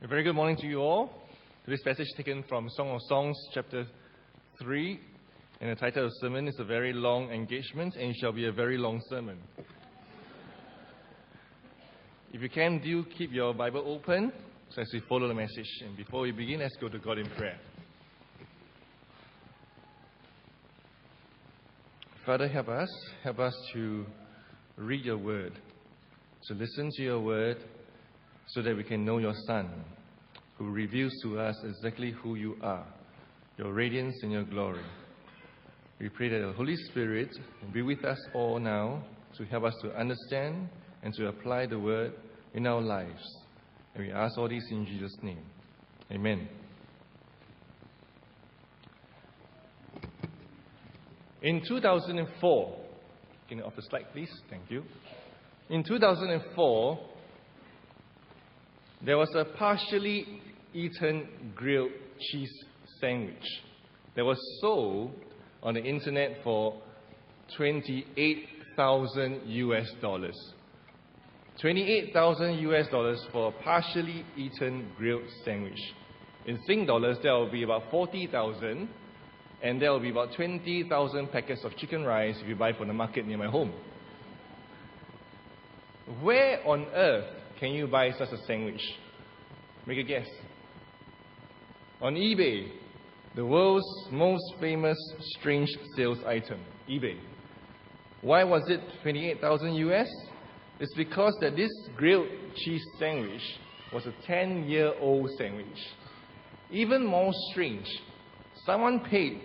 very good morning to you all. Today's passage taken from Song of Songs, chapter 3. And the title of the sermon is A Very Long Engagement, and it shall be a very long sermon. If you can, do keep your Bible open so as we follow the message. And before we begin, let's go to God in prayer. Father, help us to read your word, to listen to your word, so that we can know your Son, who reveals to us exactly who you are, your radiance and your glory. We pray that the Holy Spirit will be with us all now to help us to understand and to apply the word in our lives. And we ask all this in Jesus' name. Amen. In 2004, can you off the slide, please? Thank you. In 2004, there was a partially eaten grilled cheese sandwich that was sold on the internet for $28,000 US. $28,000 for a partially eaten grilled sandwich. In Sing dollars, that will be about 40,000, and there will be about 20,000 packets of chicken rice if you buy from the market near my home. Where on earth can you buy such a sandwich? Make a guess. On eBay, the world's most famous strange sales item, eBay. Why was it 28,000 US? It's because that this grilled cheese sandwich was a 10-year-old sandwich. Even more strange, someone paid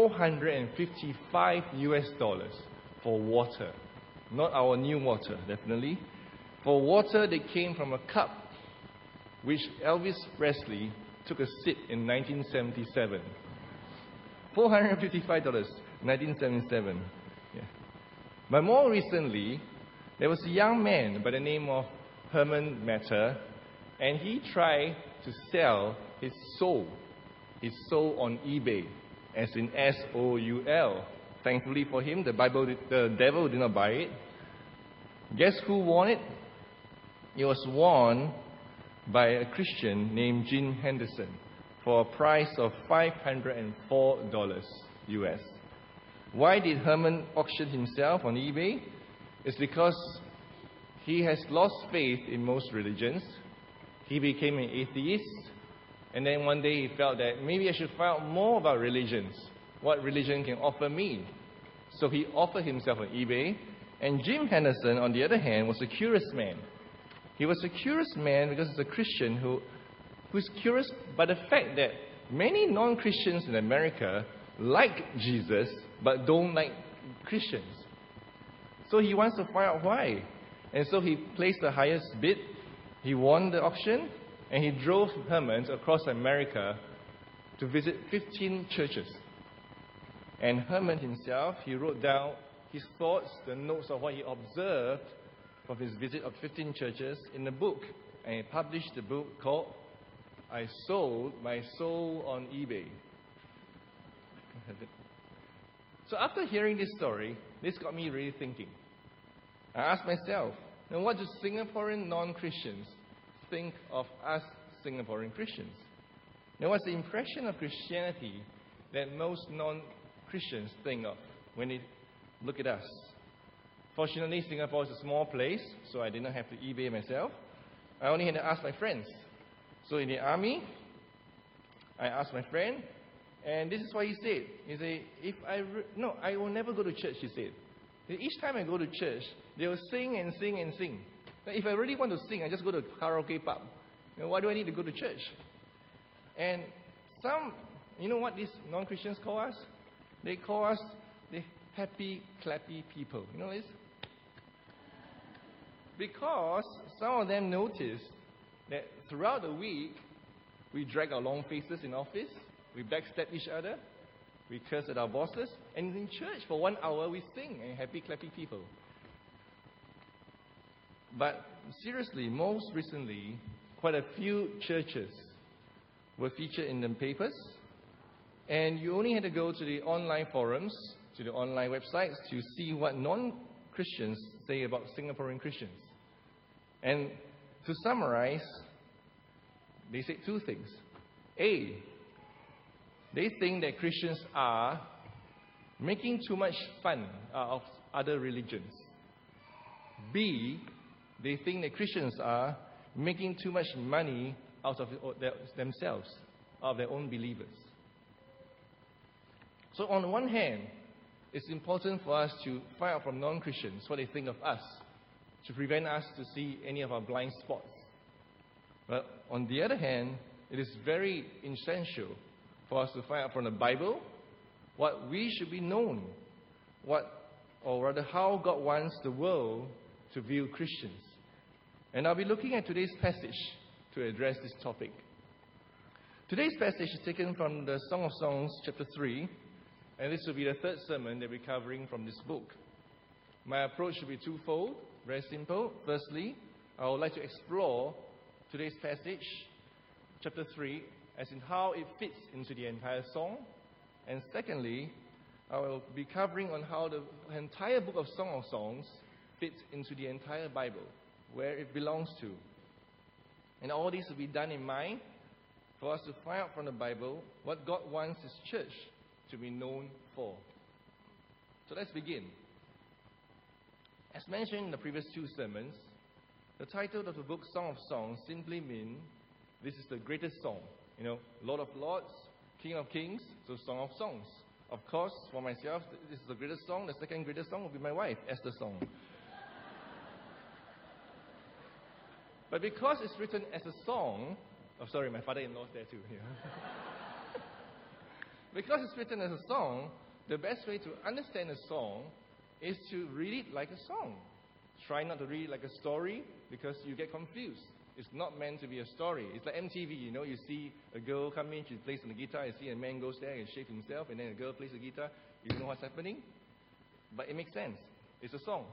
$455 US for water. Not our new water, definitely. For water that came from a cup which Elvis Presley took a sip in 1977. $455, 1977. Yeah. But more recently, there was a young man by the name of Herman Matter, and he tried to sell his soul on eBay, as in S-O-U-L. Thankfully for him, the devil did not buy it. Guess who won it? It was won by a Christian named Jim Henderson for a price of $504 US. Why did Herman auction himself on eBay? It's because he has lost faith in most religions. He became an atheist, and then one day he felt that maybe I should find out more about religions. What religion can offer me? So he offered himself on eBay, and Jim Henderson, on the other hand, was a curious man. He was a curious man because he's a Christian who's curious by the fact that many non-Christians in America like Jesus but don't like Christians. So he wants to find out why. And so he placed the highest bid. He won the auction, and he drove Herman across America to visit 15 churches. And Herman himself, he wrote down his thoughts, the notes of what he observed from his visit of 15 churches in a book. And he published the book called I Sold My Soul on eBay. So after hearing this story, this got me really thinking. I asked myself, now what do Singaporean non-Christians think of us Singaporean Christians? Now what's the impression of Christianity that most non-Christians think of when they look at us? Fortunately, Singapore is a small place, so I did not have to eBay myself. I only had to ask my friends. So in the army, I asked my friend, and this is what he said. He said, I will never go to church, he said. Each time I go to church, they will sing and sing and sing. Now, if I really want to sing, I just go to a karaoke pub. Why do I need to go to church? And you know what these non-Christians call us? They call us the happy, clappy people. You know this? Because some of them noticed that throughout the week, we drag our long faces in office, we backstab each other, we curse at our bosses, and in church for 1 hour we sing and happy, clappy people. But seriously, most recently, quite a few churches were featured in the papers, and you only had to go to the online forums, to the online websites to see what non-Christians say about Singaporean Christians. And to summarize, they said two things. A, they think that Christians are making too much fun of other religions. B, they think that Christians are making too much money out of themselves, of their own believers. So on the one hand, it's important for us to find out from non-Christians what they think of us, to prevent us to see any of our blind spots. But on the other hand, it is very essential for us to find out from the Bible what we should be known, how God wants the world to view Christians. And I'll be looking at today's passage to address this topic. Today's passage is taken from the Song of Songs, chapter 3, and this will be the third sermon that we're covering from this book. My approach will be twofold, very simple. Firstly, I would like to explore today's passage, chapter 3, as in how it fits into the entire song. And secondly, I will be covering on how the entire book of Song of Songs fits into the entire Bible, where it belongs to. And all this will be done in mind for us to find out from the Bible what God wants His church to be known for. So let's begin. As mentioned in the previous two sermons, the title of the book Song of Songs simply means this is the greatest song. Lord of Lords, King of Kings, so Song of Songs. Of course, for myself, this is the greatest song. The second greatest song will be my wife, Esther's song. But because it's written as a song, my father-in-law's there too. Yeah. Because it's written as a song, the best way to understand a song is to read it like a song. Try not to read it like a story because you get confused. It's not meant to be a story. It's like MTV, you see a girl come in, she plays on the guitar, you see a man goes there and shave himself, and then a girl plays the guitar. You know what's happening? But it makes sense. It's a song.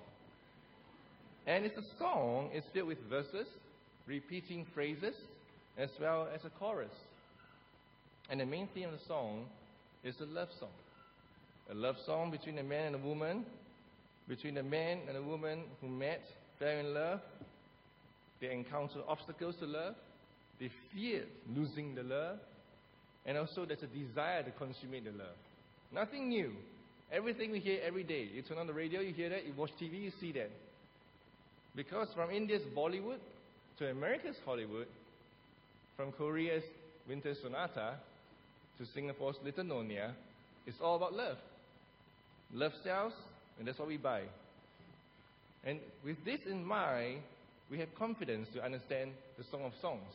And it's a song, it's filled with verses, repeating phrases, as well as a chorus. And the main theme of the song is a love song. A love song between a man and a woman, between a man and a woman who met, fell in love. They encounter obstacles to love. They feared losing the love. And also there's a desire to consummate the love. Nothing new. Everything we hear every day. You turn on the radio, you hear that. You watch TV, you see that. Because from India's Bollywood to America's Hollywood, from Korea's Winter Sonata to Singapore's Little Nonya, it's all about love. Love sells, and that's what we buy. And with this in mind, we have confidence to understand the Song of Songs.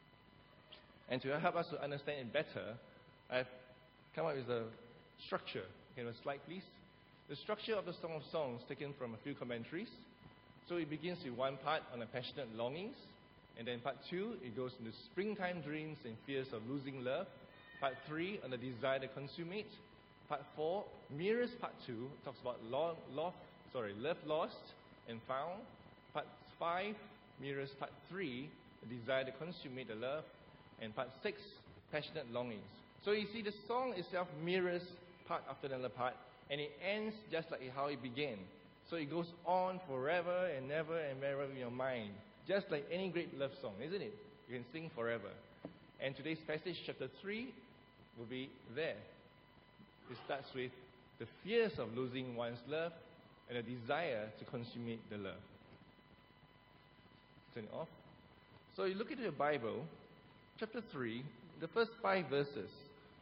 And to help us to understand it better, I've come up with a structure. Can you have a slide, please? The structure of the Song of Songs taken from a few commentaries. So it begins with one part on the passionate longings, and then part 2, it goes into springtime dreams and fears of losing love. Part 3, on the desire to consummate. Part 4 mirrors part 2, talks about love lost and found. Part 5 mirrors part 3, the desire to consummate the love. And part 6, passionate longings. So you see, the song itself mirrors part after another part, and it ends just like how it began. So it goes on forever and ever and ever in your mind, just like any great love song, isn't it? You can sing forever. And today's passage, chapter 3, will be there. It starts with the fears of losing one's love and a desire to consummate the love. Turn it off. So you look into your Bible, chapter 3, the first 5 verses.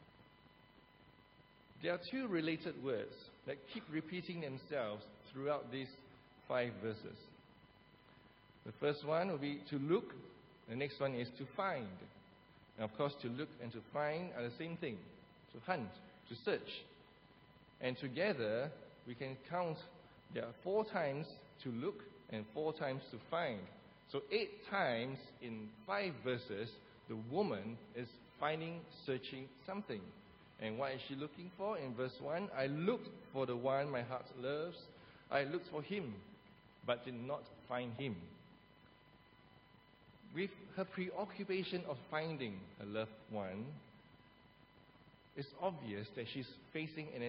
There are 2 related words that keep repeating themselves throughout these 5 verses. The first one will be to look. The next one is to find. And of course, to look and to find are the same thing. To hunt, to search. And together, we can count there are 4 times to look and 4 times to find. So 8 times in 5 verses, the woman is finding, searching something. And what is she looking for? In verse 1, I looked for the one my heart loves. I looked for him, but did not find him. With her preoccupation of finding her loved one, it's obvious that she's facing an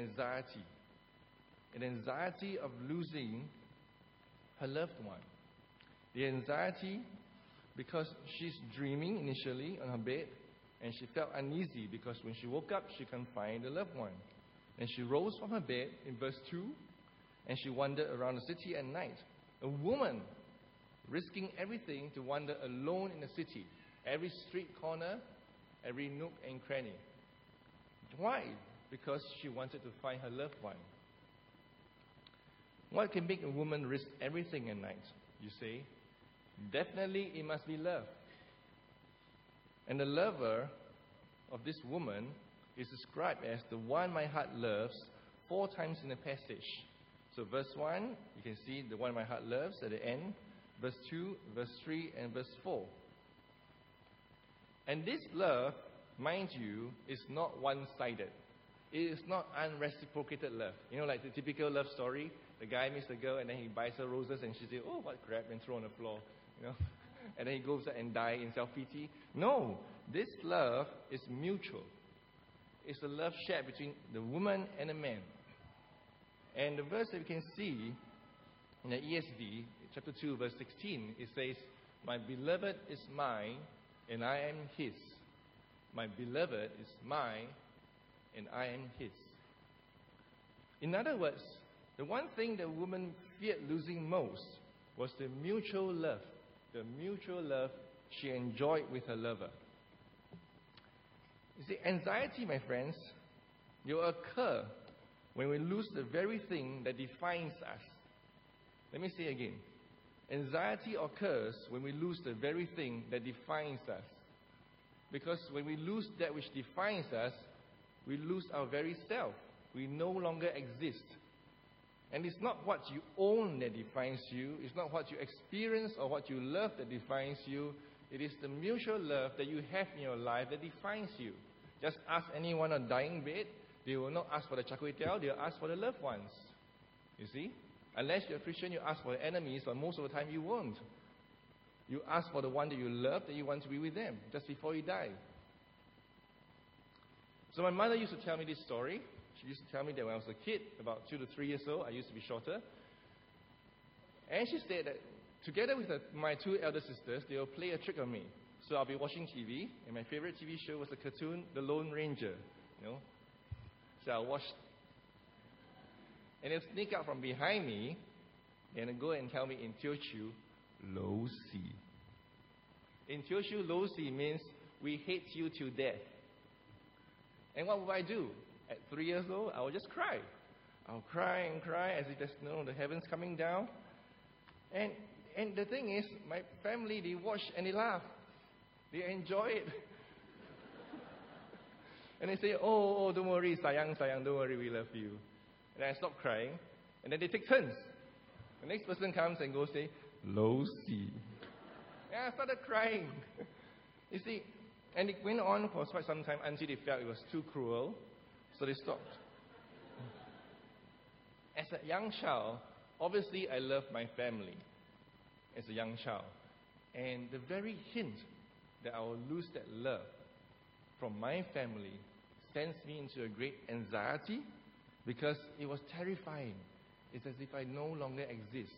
anxiety of losing her loved one. The anxiety because she's dreaming initially on her bed, and she felt uneasy because when she woke up, she can't find the loved one. And she rose from her bed in verse 2, and she wandered around the city at night. A woman risking everything to wander alone in the city, every street corner, every nook and cranny. Why? Because she wanted to find her loved one. What can make a woman risk everything at night, you say? Definitely it must be love. And the lover of this woman is described as the one my heart loves 4 times in the passage. So verse 1, you can see the one my heart loves at the end. Verse 2, verse 3, and verse 4. And this love, mind you, is not one-sided. It is not unreciprocated love. You know, like the typical love story. The guy meets the girl and then he buys her roses and she says, "Oh, what crap," and throw on the floor. You know, and then he goes and dies in self-pity. No, this love is mutual. It's a love shared between the woman and the man. And the verse that we can see in the ESV, chapter 2, verse 16, it says, "My beloved is mine, and I am his. My beloved is mine, and I am his." In other words, the one thing the woman feared losing most was the mutual love she enjoyed with her lover. You see, anxiety, my friends, will occur when we lose the very thing that defines us. Let me say again. Anxiety occurs when we lose the very thing that defines us. Because when we lose that which defines us, we lose our very self. We no longer exist. And it's not what you own that defines you. It's not what you experience or what you love that defines you. It is the mutual love that you have in your life that defines you. Just ask anyone on a dying bed. They will not ask for the char-kway-teow. They'll ask for the loved ones. You see? Unless you're a Christian, you ask for the enemies, but most of the time you won't. You ask for the one that you love, that you want to be with them, just before you die. So my mother used to tell me this story. She used to tell me that when I was a kid, about 2 to 3 years old, I used to be shorter. And she said that together with my 2 elder sisters, they will play a trick on me. So I'll be watching TV, and my favorite TV show was the cartoon, The Lone Ranger. You know? So I'll watch, and they'll sneak out from behind me, and go and tell me in Teochew, "Lo Si." In Teochew, "Lo Si" means, "We hate you to death." And what would I do? At 3 years old, I would just cry. I'll cry and cry as if there's the heavens coming down. And the thing is, my family, they watch and they laugh. They enjoy it. And they say, oh, don't worry, sayang, don't worry, we love you. And I stop crying. And then they take turns. The next person comes and goes, say, "Lo Si." And I started crying. You see, and it went on for quite some time until they felt it was too cruel. So they stopped. As a young child, obviously I loved my family as a young child. And the very hint that I will lose that love from my family sends me into a great anxiety because it was terrifying. It's as if I no longer exist.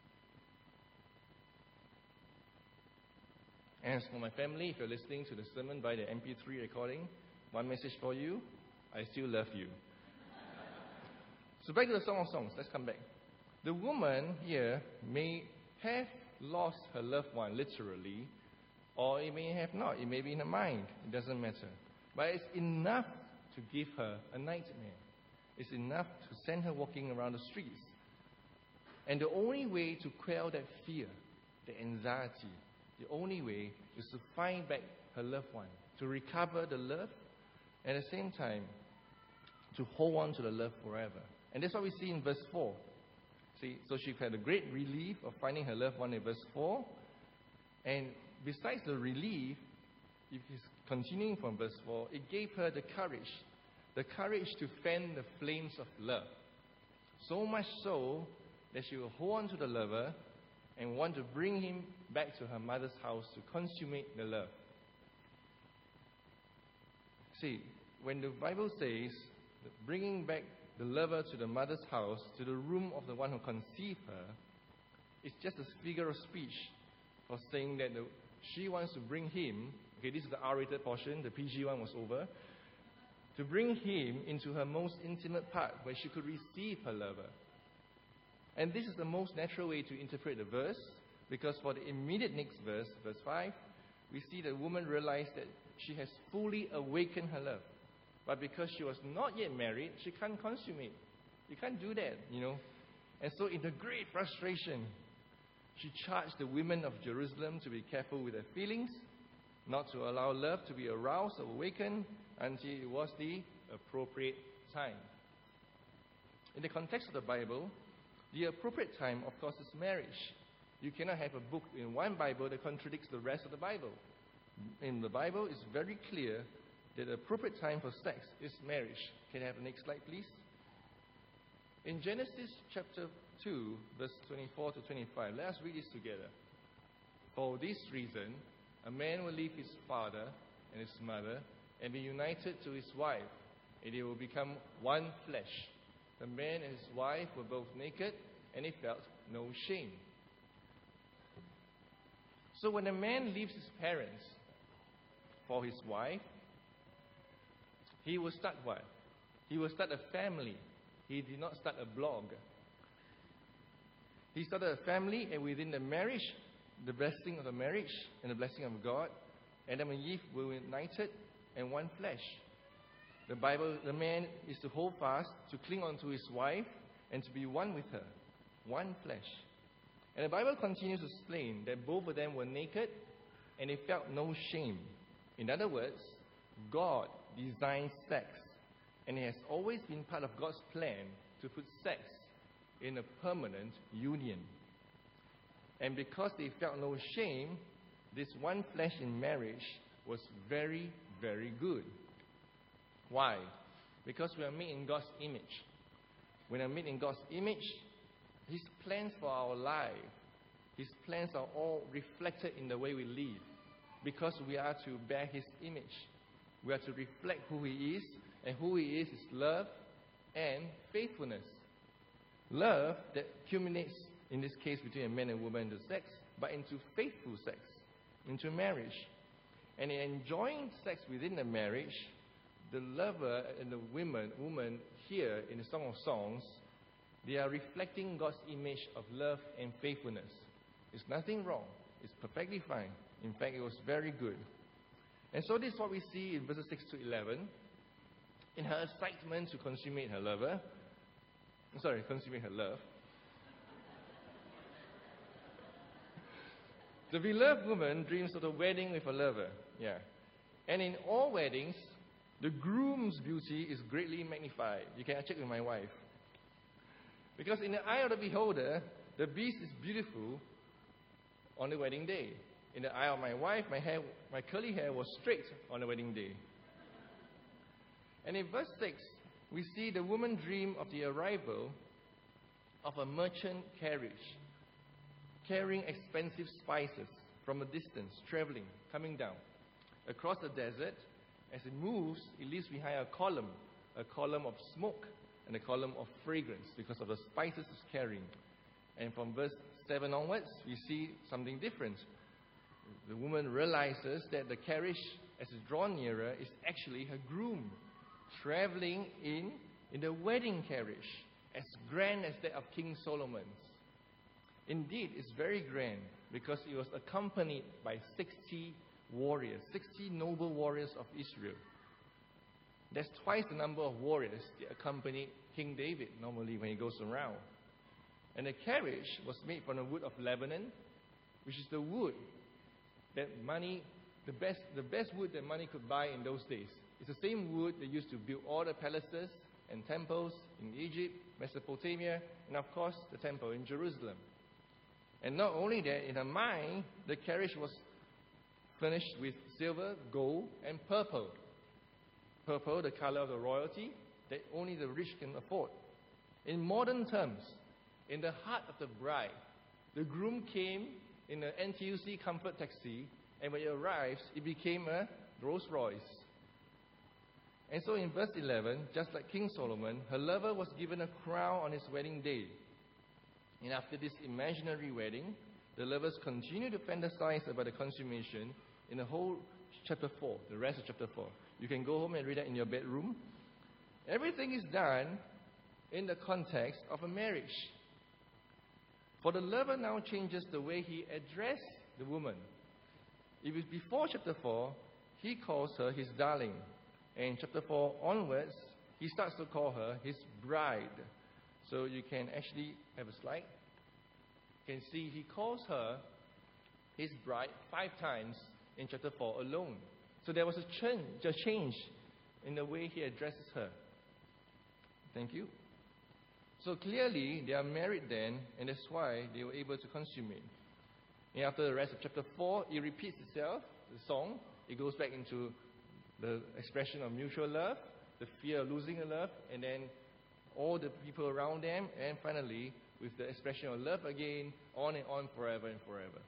As for my family, if you're listening to the sermon by the MP3 recording, one message for you: I still love you. So back to the Song of Songs. Let's come back. The woman here may have lost her loved one literally, or it may have not. It may be in her mind. It doesn't matter. But it's enough to give her a nightmare. It's enough to send her walking around the streets. And the only way to quell that fear, the anxiety, the only way is to find back her loved one, to recover the love, and at the same time, to hold on to the love forever. And that's what we see in verse 4. See, so she had a great relief of finding her loved one in verse 4. And besides the relief, if it's continuing from verse 4, it gave her the courage to fan the flames of love. So much so that she will hold on to the lover and want to bring him back to her mother's house to consummate the love. See, when the Bible says that bringing back the lover to the mother's house, to the room of the one who conceived her, it's just a figure of speech for saying that she wants to bring him, okay, this is the R-rated portion, the PG one was over, to bring him into her most intimate part where she could receive her lover. And this is the most natural way to interpret the verse, because for the immediate next verse, verse 5, we see the woman realize that she has fully awakened her love. But because she was not yet married, she can't consummate. You can't do that, And so in the great frustration, she charged the women of Jerusalem to be careful with their feelings, not to allow love to be aroused or awakened until it was the appropriate time. In the context of the Bible, the appropriate time, of course, is marriage. You cannot have a book in one Bible that contradicts the rest of the Bible. In the Bible, it's very clear that the appropriate time for sex is marriage. Can I have the next slide, please? In Genesis chapter 2, verse 24 to 25, let us read this together. For this reason, a man will leave his father and his mother and be united to his wife, and they will become one flesh. The man and his wife were both naked, and they felt no shame. So when a man leaves his parents for his wife, he will start what? He will start a family. He did not start a blog. He started a family, and within the marriage, the blessing of the marriage and the blessing of God, Adam and Eve were united and one flesh. The man is to hold fast, to cling on to his wife, and to be one with her. One flesh. And the Bible continues to explain that both of them were naked and they felt no shame. In other words, God designed sex, and it has always been part of God's plan to put sex in a permanent union. And because they felt no shame, this one flesh in marriage was very, very good. Why? Because we are made in God's image. When we are made in God's image, His plans for our life, His plans are all reflected in the way we live. Because we are to bear His image. We are to reflect who He is, and who He is love and faithfulness. Love that culminates, in this case, between a man and woman into sex, but into faithful sex, into marriage. And in enjoying sex within the marriage, the lover and the woman here in the Song of Songs, they are reflecting God's image of love and faithfulness. There's nothing wrong. It's perfectly fine. In fact, it was very good. And so this is what we see in verses 6 to 11. In her excitement to consummate her love, the beloved woman dreams of the wedding with a lover. Yeah. And in all weddings, the groom's beauty is greatly magnified. You can check with my wife. Because in the eye of the beholder, the beast is beautiful on the wedding day. In the eye of my wife, my curly hair was straight on the wedding day. And in verse 6, we see the woman dream of the arrival of a merchant carriage, carrying expensive spices from a distance, traveling, coming down. Across the desert, as it moves, it leaves behind a column of smoke and a column of fragrance because of the spices it's carrying. And from verse 7 onwards, we see something different. The woman realizes that the carriage, as it's drawn nearer, is actually her groom, traveling in the wedding carriage, as grand as that of King Solomon's. Indeed, it's very grand because it was accompanied by 60 warriors, 60 noble warriors of Israel. That's twice the number of warriors that accompanied King David normally when he goes around. And the carriage was made from the wood of Lebanon, which is the wood that the best wood that money could buy in those days. It's the same wood they used to build all the palaces and temples in Egypt, Mesopotamia, and of course the temple in Jerusalem. And not only that, in her mind, the carriage was furnished with silver, gold, and purple. Purple, the color of the royalty that only the rich can afford. In modern terms, in the heart of the bride, the groom came in an NTUC Comfort taxi, and when it arrives, it became a Rolls Royce. And so in verse 11, just like King Solomon, her lover was given a crown on his wedding day. And after this imaginary wedding, the lovers continue to fantasize about the consummation in the whole chapter 4, the rest of chapter 4. You can go home and read that in your bedroom. Everything is done in the context of a marriage. For the lover now changes the way he addressed the woman. If it's before chapter 4, he calls her his darling. And chapter 4 onwards, he starts to call her his bride. So you can actually have a slide. You can see he calls her his bride 5 times in chapter 4 alone. So there was a change in the way he addresses her. Thank you. So clearly, they are married then, and that's why they were able to consummate. And after the rest of chapter 4, it repeats itself, the song. It goes back into the expression of mutual love, the fear of losing a love, and then all the people around them, and finally, with the expression of love again, on and on, forever and forever.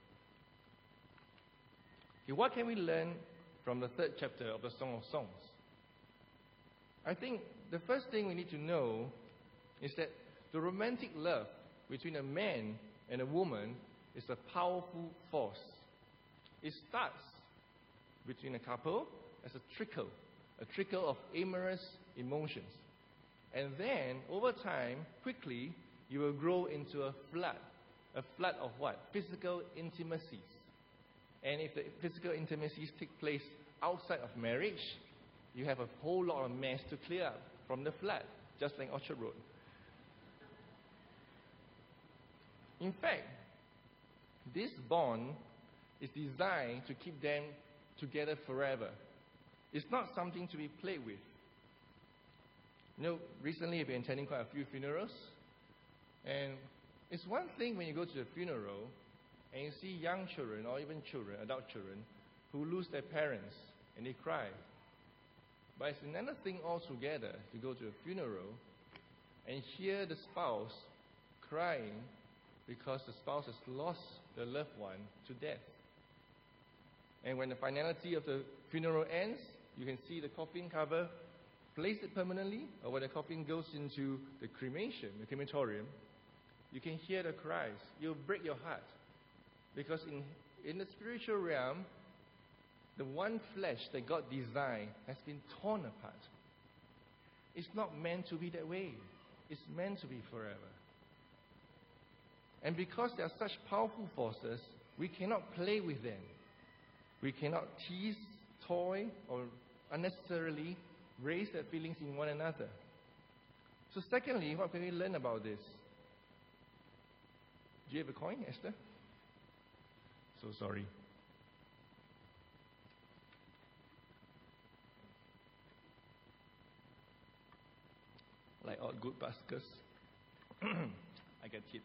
Okay, what can we learn from the 3rd chapter of the Song of Songs? I think the first thing we need to know is that the romantic love between a man and a woman is a powerful force. It starts between a couple as a trickle of amorous emotions. And then, over time, quickly, you will grow into a flood of what? Physical intimacies. And if the physical intimacies take place outside of marriage, you have a whole lot of mess to clear up from the flood, just like Orchard Road. In fact, this bond is designed to keep them together forever. It's not something to be played with. You know, recently I've been attending quite a few funerals, and it's one thing when you go to a funeral and you see young children or even children, adult children, who lose their parents and they cry. But it's another thing altogether to go to a funeral and hear the spouse crying because the spouse has lost their loved one to death. And when the finality of the funeral ends, you can see the coffin cover, place it permanently, or when the coffin goes into the cremation, the crematorium, you can hear the cries. You'll break your heart. Because in the spiritual realm, the one flesh that God designed has been torn apart. It's not meant to be that way. It's meant to be forever. And because they are such powerful forces, we cannot play with them. We cannot tease, toy, or unnecessarily raise their feelings in one another. So secondly, what can we learn about this? Do you have a coin, Esther? So sorry. Like all good baskers, I get hit.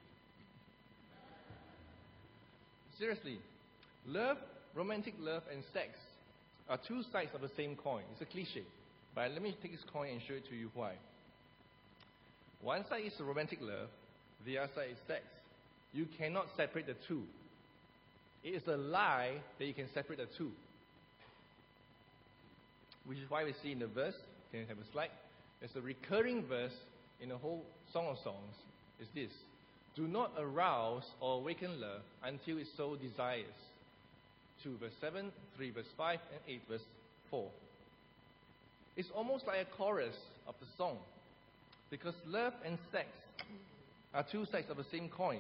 Seriously, love, romantic love, and sex are 2 sides of the same coin. It's a cliche, but let me take this coin and show it to you why. One side is romantic love, the other side is sex. You cannot separate the two. It is a lie that you can separate the two. Which is why we see in the verse, can you have a slide? There's a recurring verse in the whole Song of Songs. It's this: do not arouse or awaken love until it so desires. 2 verse 7, 3 verse 5, and 8 verse 4. It's almost like a chorus of the song, because love and sex are 2 sides of the same coin.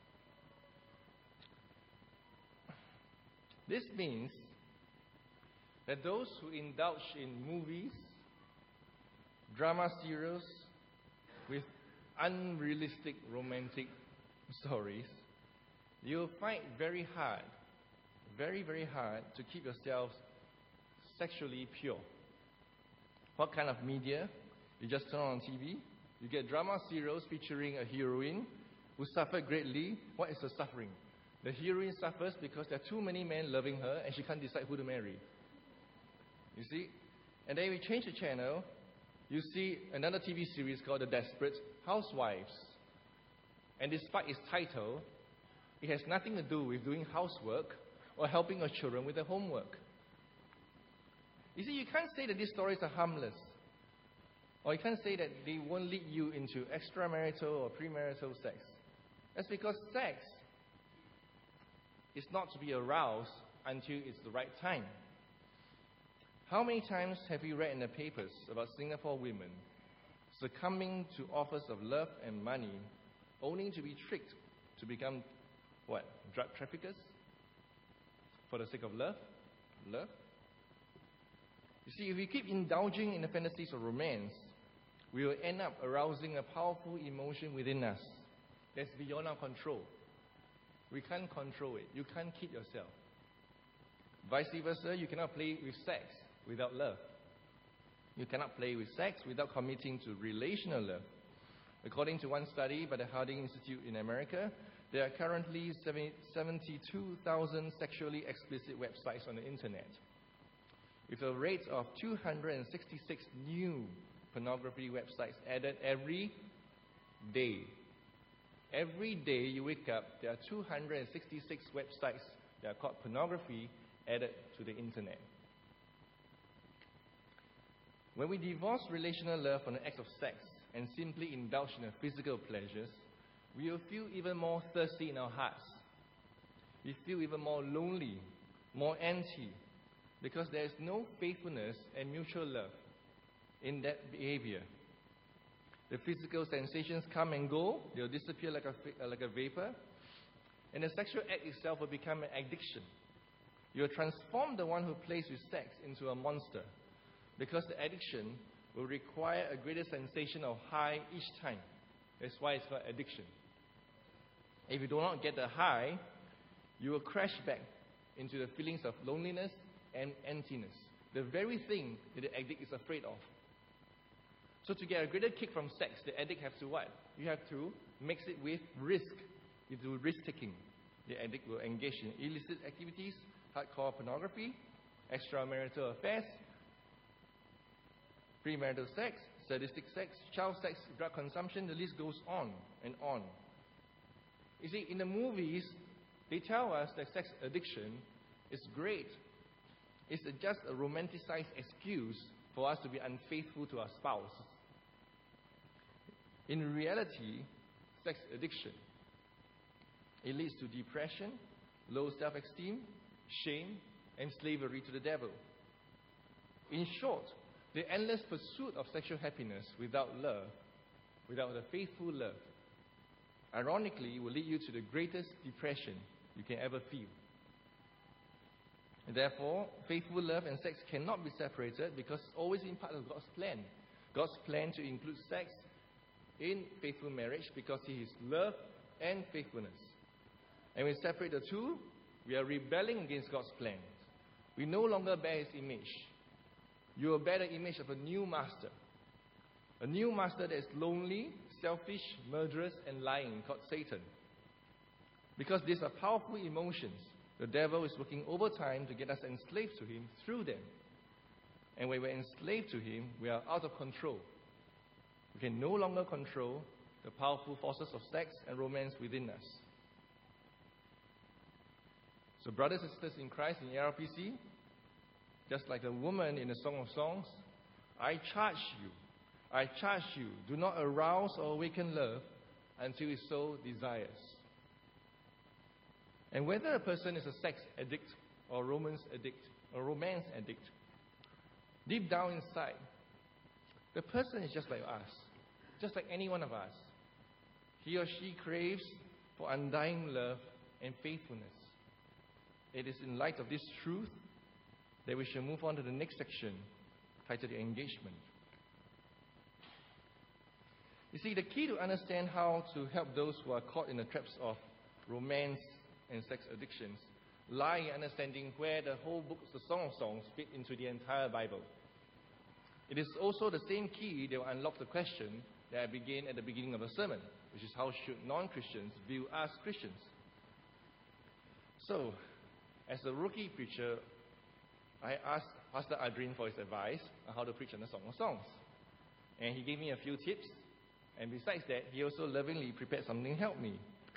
This means that those who indulge in movies, drama serials with unrealistic romantic stories, you'll find very hard, very, very hard to keep yourselves sexually pure. What kind of media? You just turn on TV, you get drama serials featuring a heroine who suffered greatly. What is the suffering? The heroine suffers because there are too many men loving her and she can't decide who to marry. You see? And then we change the channel, you see another TV series called The Desperate Housewives. And despite its title, it has nothing to do with doing housework or helping your children with their homework. You see, you can't say that these stories are harmless. Or you can't say that they won't lead you into extramarital or premarital sex. That's because sex is not to be aroused until it's the right time. How many times have you read in the papers about Singapore women succumbing to offers of love and money only to be tricked to become, what, drug traffickers? For the sake of love? Love? You see, if we keep indulging in the fantasies of romance, we will end up arousing a powerful emotion within us that's beyond our control. We can't control it. You can't kid yourself. Vice versa, you cannot play with sex without love. You cannot play with sex without committing to relational love. According to one study by the Harding Institute in America, there are currently 72,000 sexually explicit websites on the internet, with a rate of 266 new pornography websites added every day. Every day you wake up, there are 266 websites that are called pornography added to the internet. When we divorce relational love from the act of sex and simply indulge in the physical pleasures, we will feel even more thirsty in our hearts. We feel even more lonely, more empty, because there is no faithfulness and mutual love in that behavior. The physical sensations come and go, they'll disappear like a vapor, and the sexual act itself will become an addiction. You'll transform the one who plays with sex into a monster, because the addiction will require a greater sensation of high each time. That's why it's called addiction. If you do not get the high, you will crash back into the feelings of loneliness and emptiness, the very thing that the addict is afraid of. So to get a greater kick from sex, the addict has to what? You have to mix it with risk. You do risk-taking. The addict will engage in illicit activities, hardcore pornography, extramarital affairs, premarital sex, sadistic sex, child sex, drug consumption, the list goes on and on. You see, in the movies, they tell us that sex addiction is great. It's just a romanticized excuse for us to be unfaithful to our spouse. In reality, sex addiction, it leads to depression, low self-esteem, shame, and slavery to the devil. In short, the endless pursuit of sexual happiness without love, without a faithful love, ironically will lead you to the greatest depression you can ever feel. And therefore, faithful love and sex cannot be separated because it's always been part of God's plan. God's plan to include sex in faithful marriage because He is love and faithfulness. And when we separate the two, we are rebelling against God's plan. We no longer bear His image. You will bear the image of a new master. A new master that is lonely, selfish, murderous, and lying, called Satan. Because these are powerful emotions, the devil is working overtime to get us enslaved to him through them. And when we're enslaved to him, we are out of control. We can no longer control the powerful forces of sex and romance within us. So brothers and sisters in Christ in ARPC, just like the woman in the Song of Songs, I charge you, do not arouse or awaken love until it so desires. And whether a person is a sex addict or romance addict, deep down inside, the person is just like us, just like any one of us. He or she craves for undying love and faithfulness. It is in light of this truth that we shall move on to the next section, titled Engagement. You see, the key to understand how to help those who are caught in the traps of romance and sex addictions lie in understanding where the whole book, the Song of Songs, fit into the entire Bible. It is also the same key that will unlock the question that I began at the beginning of the sermon, which is how should non-Christians view us Christians? So, as a rookie preacher, I asked Pastor Adrian for his advice on how to preach on the Song of Songs. And he gave me a few tips. And besides that, he also lovingly prepared something to help me.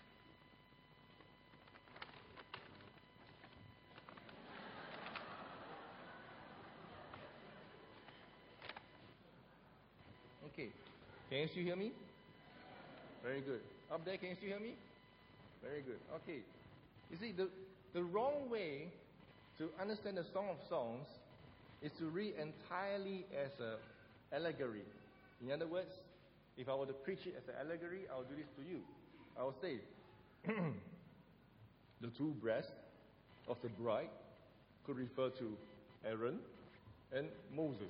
Okay. Can you still hear me? Very good. Up there, can you still hear me? Very good. Okay. You see, the the wrong way to understand the Song of Songs is to read entirely as an allegory. In other words, if I were to preach it as an allegory, I'll do this to you. I'll say, the two breasts of the bride could refer to Aaron and Moses.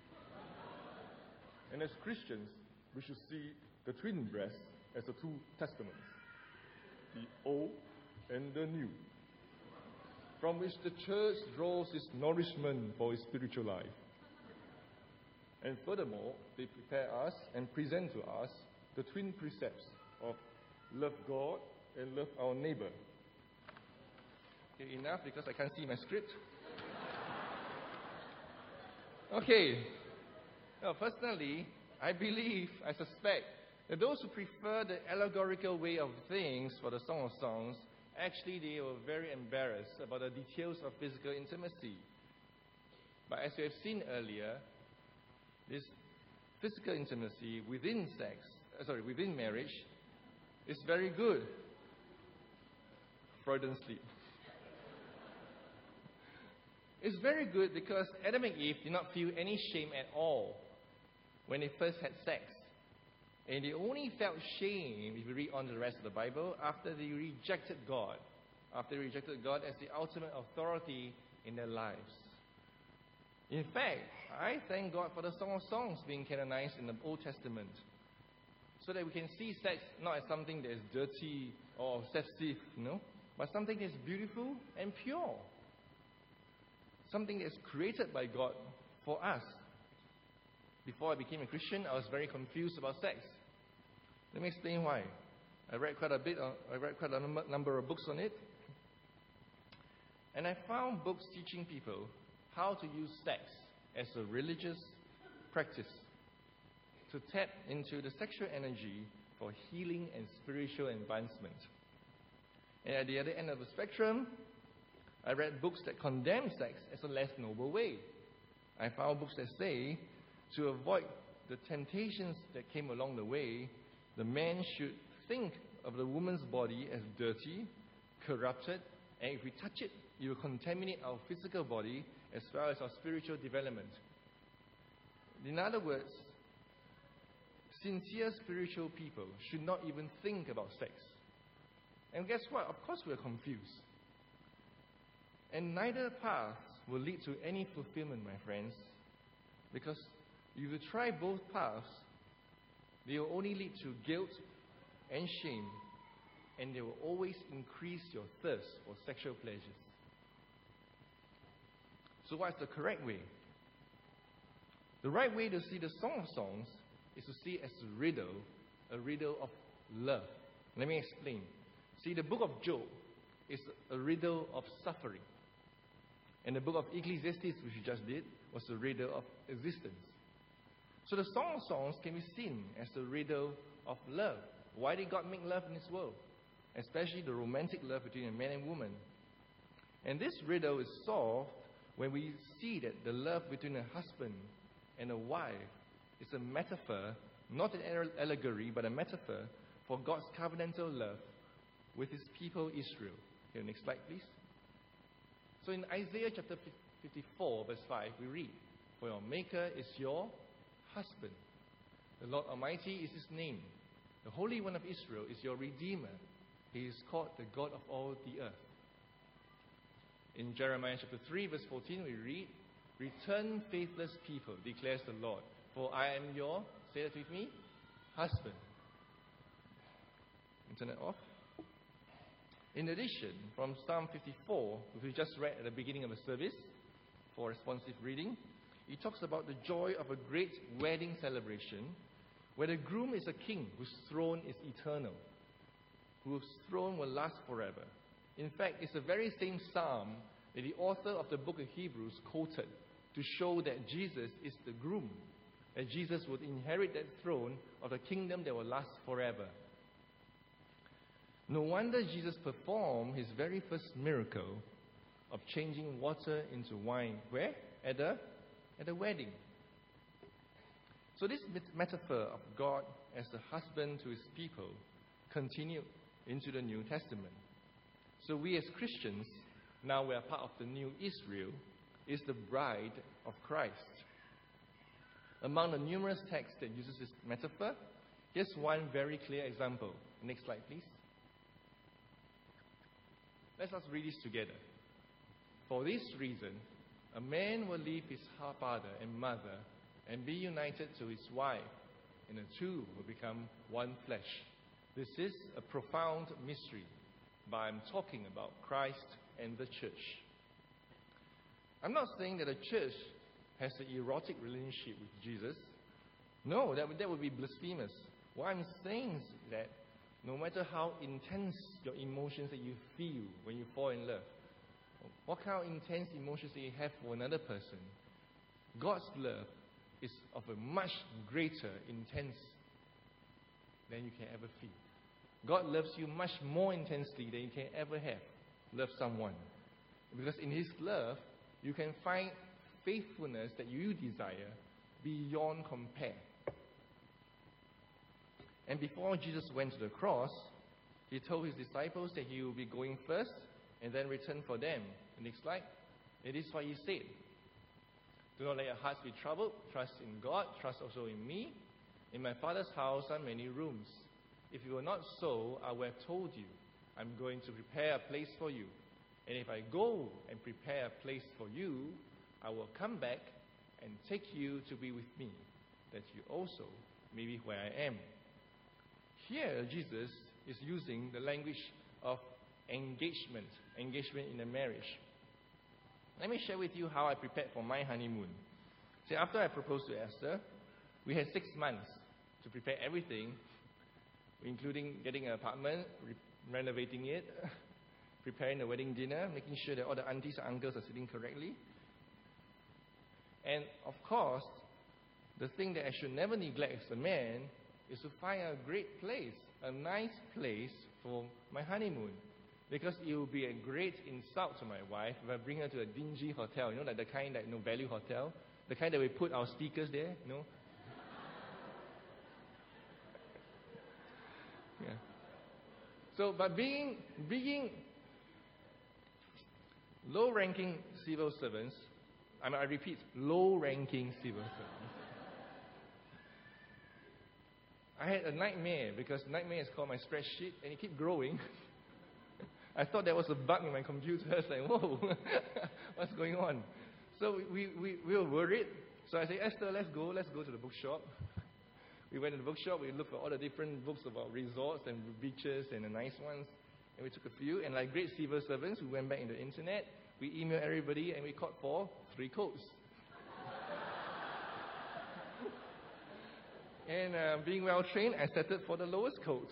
And as Christians, we should see the twin breasts as the two testaments, the Old and the New, from which the church draws its nourishment for its spiritual life. And furthermore, they prepare us and present to us the twin precepts of love God and love our neighbor. Okay, enough because I can't see my script. Okay. Now, personally, I suspect that those who prefer the allegorical way of things for the Song of Songs, actually they were very embarrassed about the details of physical intimacy. But as we have seen earlier, this physical intimacy within marriage, is very good. Freudian slip. It's very good because Adam and Eve did not feel any shame at all when they first had sex. And they only felt shame, if you read on the rest of the Bible, after they rejected God. After they rejected God as the ultimate authority in their lives. In fact, I thank God for the Song of Songs being canonized in the Old Testament, so that we can see sex not as something that is dirty or obsessive, but something that is beautiful and pure. Something that is created by God for us. Before I became a Christian, I was very confused about sex. Let me explain why. I read quite a number of books on it. And I found books teaching people how to use sex as a religious practice to tap into the sexual energy for healing and spiritual advancement. And at the other end of the spectrum, I read books that condemn sex as a less noble way. I found books that say, to avoid the temptations that came along the way, the man should think of the woman's body as dirty, corrupted, and if we touch it, it will contaminate our physical body as well as our spiritual development. In other words, sincere spiritual people should not even think about sex. And guess what? Of course we are confused. And neither path will lead to any fulfillment, my friends, because if you try both paths, they will only lead to guilt and shame, and they will always increase your thirst for sexual pleasures. So what's the correct way? The right way to see the Song of Songs is to see it as a riddle of love. Let me explain. See, the book of Job is a riddle of suffering. And the book of Ecclesiastes, which we just did, was a riddle of existence. So the Song of Songs can be seen as a riddle of love. Why did God make love in this world? Especially the romantic love between a man and woman. And this riddle is solved when we see that the love between a husband and a wife is a metaphor, not an allegory, but a metaphor for God's covenantal love with his people Israel. Okay, next slide, please. So in Isaiah chapter 54, verse 5, we read, "For your Maker is your husband. The Lord Almighty is his name. The Holy One of Israel is your Redeemer. He is called the God of all the earth." In Jeremiah chapter 3, verse 14, we read, "Return, faithless people, declares the Lord, for I am your," say that with me, "husband." Internet off. In addition, from Psalm 54, which we just read at the beginning of the service, for responsive reading, it talks about the joy of a great wedding celebration, where the groom is a king whose throne is eternal, whose throne will last forever. In fact, it's the very same psalm that the author of the book of Hebrews quoted to show that Jesus is the groom, that Jesus would inherit that throne of the kingdom that will last forever. No wonder Jesus performed his very first miracle of changing water into wine. Where? At a wedding. So this metaphor of God as the husband to his people continued into the New Testament. So we as Christians now we are part of the new Israel, is the bride of Christ. Among the numerous texts that uses this metaphor, here's one very clear example. Next slide, please. Let us read this together. For this reason, a man will leave his father and mother and be united to his wife, and the two will become one flesh. This is a profound mystery, but I'm talking about Christ and the church. I'm not saying that the church has an erotic relationship with Jesus. No, that would be blasphemous. What I'm saying is that no matter how intense your emotions that you feel when you fall in love, what kind of intense emotions that you have for another person, God's love is of a much greater intense than you can ever feel. God loves you much more intensely than you can ever have loved someone. Because in His love, you can find faithfulness that you desire beyond compare. And before Jesus went to the cross, He told His disciples that He will be going first and then return for them. The next slide. It is what He said. Do not let your hearts be troubled. Trust in God. Trust also in me. In my Father's house are many rooms. If it were not so, I would have told you. I'm going to prepare a place for you. And if I go and prepare a place for you, I will come back and take you to be with me, that you also may be where I am. Here, Jesus is using the language of engagement in a marriage. Let me share with you how I prepared for my honeymoon. See, after I proposed to Esther, we had 6 months to prepare everything, including getting an apartment, renovating it, preparing the wedding dinner, making sure that all the aunties and uncles are sitting correctly. And of course, the thing that I should never neglect as a man is to find a great place, a nice place for my honeymoon. Because it will be a great insult to my wife if I bring her to a dingy hotel, like the kind that, value hotel, the kind that we put our speakers there, Yeah. So, but being low-ranking civil servants, I repeat, low-ranking civil servants, I had a nightmare, because nightmare is called my spreadsheet, and it kept growing. I thought there was a bug in my computer. I was like, whoa, what's going on? So we were worried. So I said, Esther, let's go to the bookshop. We went to the bookshop. We looked for all the different books about resorts and beaches and the nice ones. And we took a few. And like great civil servants, we went back in the internet. We emailed everybody, and we called for 3 coats. And being well trained, I settled for the lowest coat.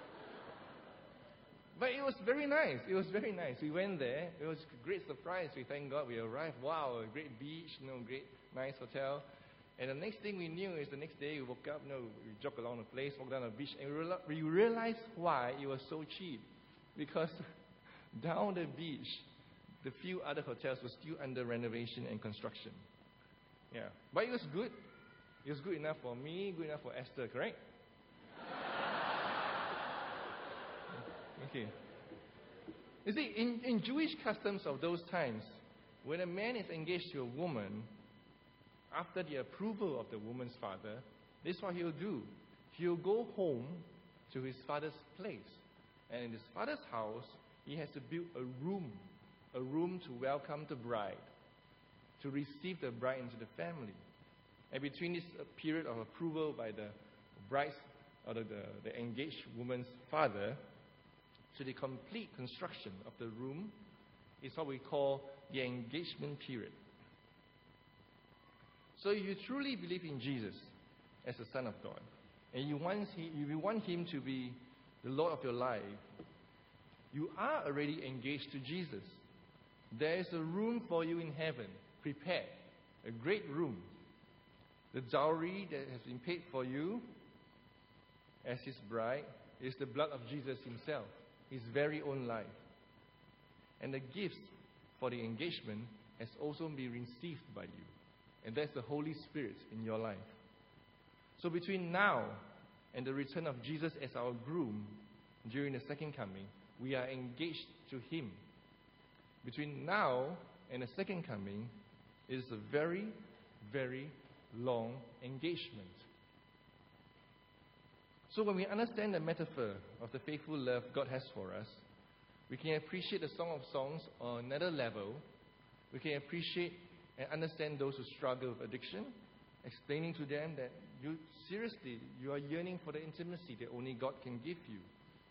But it was very nice. We went there. It was a great surprise. We thank God we arrived. Wow, a great beach, great, nice hotel. And the next thing we knew is the next day we woke up, we jogged along the place, walked down the beach, and we realized why it was so cheap. Because down the beach, the few other hotels were still under renovation and construction. Yeah. But it was good. It was good enough for me, good enough for Esther, correct? Okay. You see, in Jewish customs of those times, when a man is engaged to a woman, after the approval of the woman's father, this is what he'll do. He'll go home to his father's place. And in his father's house, he has to build a room to welcome the bride, to receive the bride into the family. And between this period of approval by the bride's or the engaged woman's father, to the complete construction of the room is what we call the engagement period. So if you truly believe in Jesus as the Son of God, and you want Him to be the Lord of your life, you are already engaged to Jesus. There is a room for you in heaven, prepared, a great room. The dowry that has been paid for you as His bride is the blood of Jesus Himself, His very own life. And the gifts for the engagement has also been received by you. And that's the Holy Spirit in your life. So between now and the return of Jesus as our groom during the second coming, we are engaged to Him. between now and the second coming is a very, very long engagement. So when we understand the metaphor of the faithful love God has for us, we can appreciate the Song of Songs on another level. We can appreciate and understand those who struggle with addiction, explaining to them that you are yearning for the intimacy that only God can give you.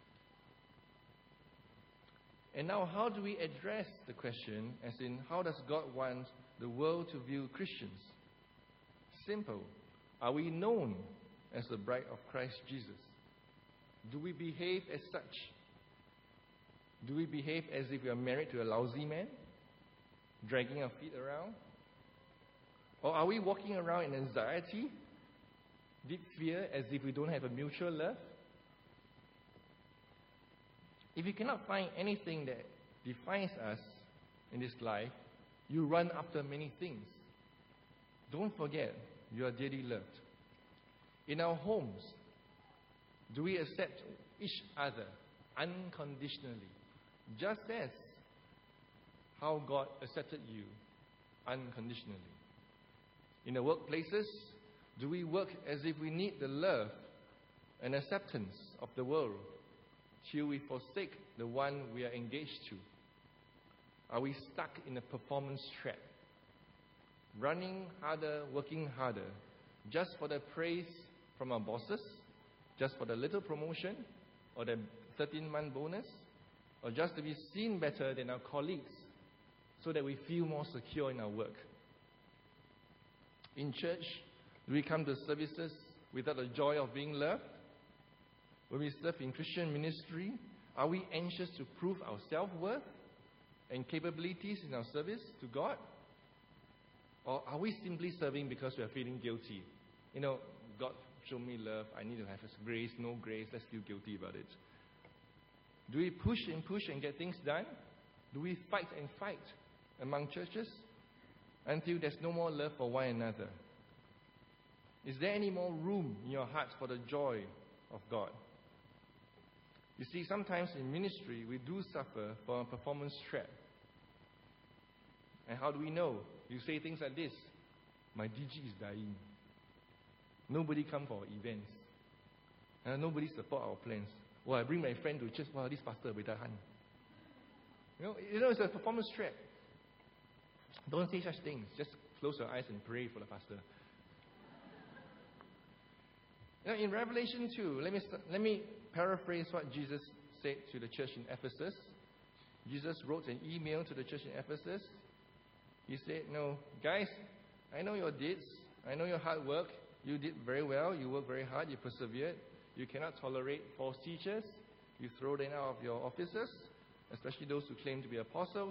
And now, how do we address the question, as in, how does God want the world to view Christians? Simple. Are we known as the bride of Christ Jesus? Do we behave as such? Do we behave as if we are married to a lousy man, dragging our feet around? Or are we walking around in anxiety, deep fear, as if we don't have a mutual love? If you cannot find anything that defines us in this life, you run after many things. Don't forget, you are dearly loved. In our homes, do we accept each other unconditionally, just as how God accepted you unconditionally? In the workplaces, do we work as if we need the love and acceptance of the world till we forsake the one we are engaged to? Are we stuck in a performance trap, running harder, working harder, just for the praise from our bosses, just for the little promotion or the 13-month bonus, or just to be seen better than our colleagues so that we feel more secure in our work? In church, do we come to services without the joy of being loved? When we serve in Christian ministry, are we anxious to prove our self-worth and capabilities in our service to God? Or are we simply serving because we are feeling guilty? God showed me love, I need to have His grace. No grace, let's feel guilty about it. Do we push and get things done? Do we fight and fight among churches until there's no more love for one another? Is there any more room in your heart for the joy of God? You see, sometimes in ministry, we do suffer from a performance trap. And how do we know? You say things like this: my DG is dying. Nobody come for our events. Nobody support our plans. I bring my friend to church. This pastor will die. It's a performance trap. Don't say such things. Just close your eyes and pray for the pastor. In Revelation 2, let me paraphrase what Jesus said to the church in Ephesus. Jesus wrote an email to the church in Ephesus. He said, "No, guys, I know your deeds. I know your hard work. You did very well. You worked very hard. You persevered. You cannot tolerate false teachers. You throw them out of your offices, especially those who claim to be apostles.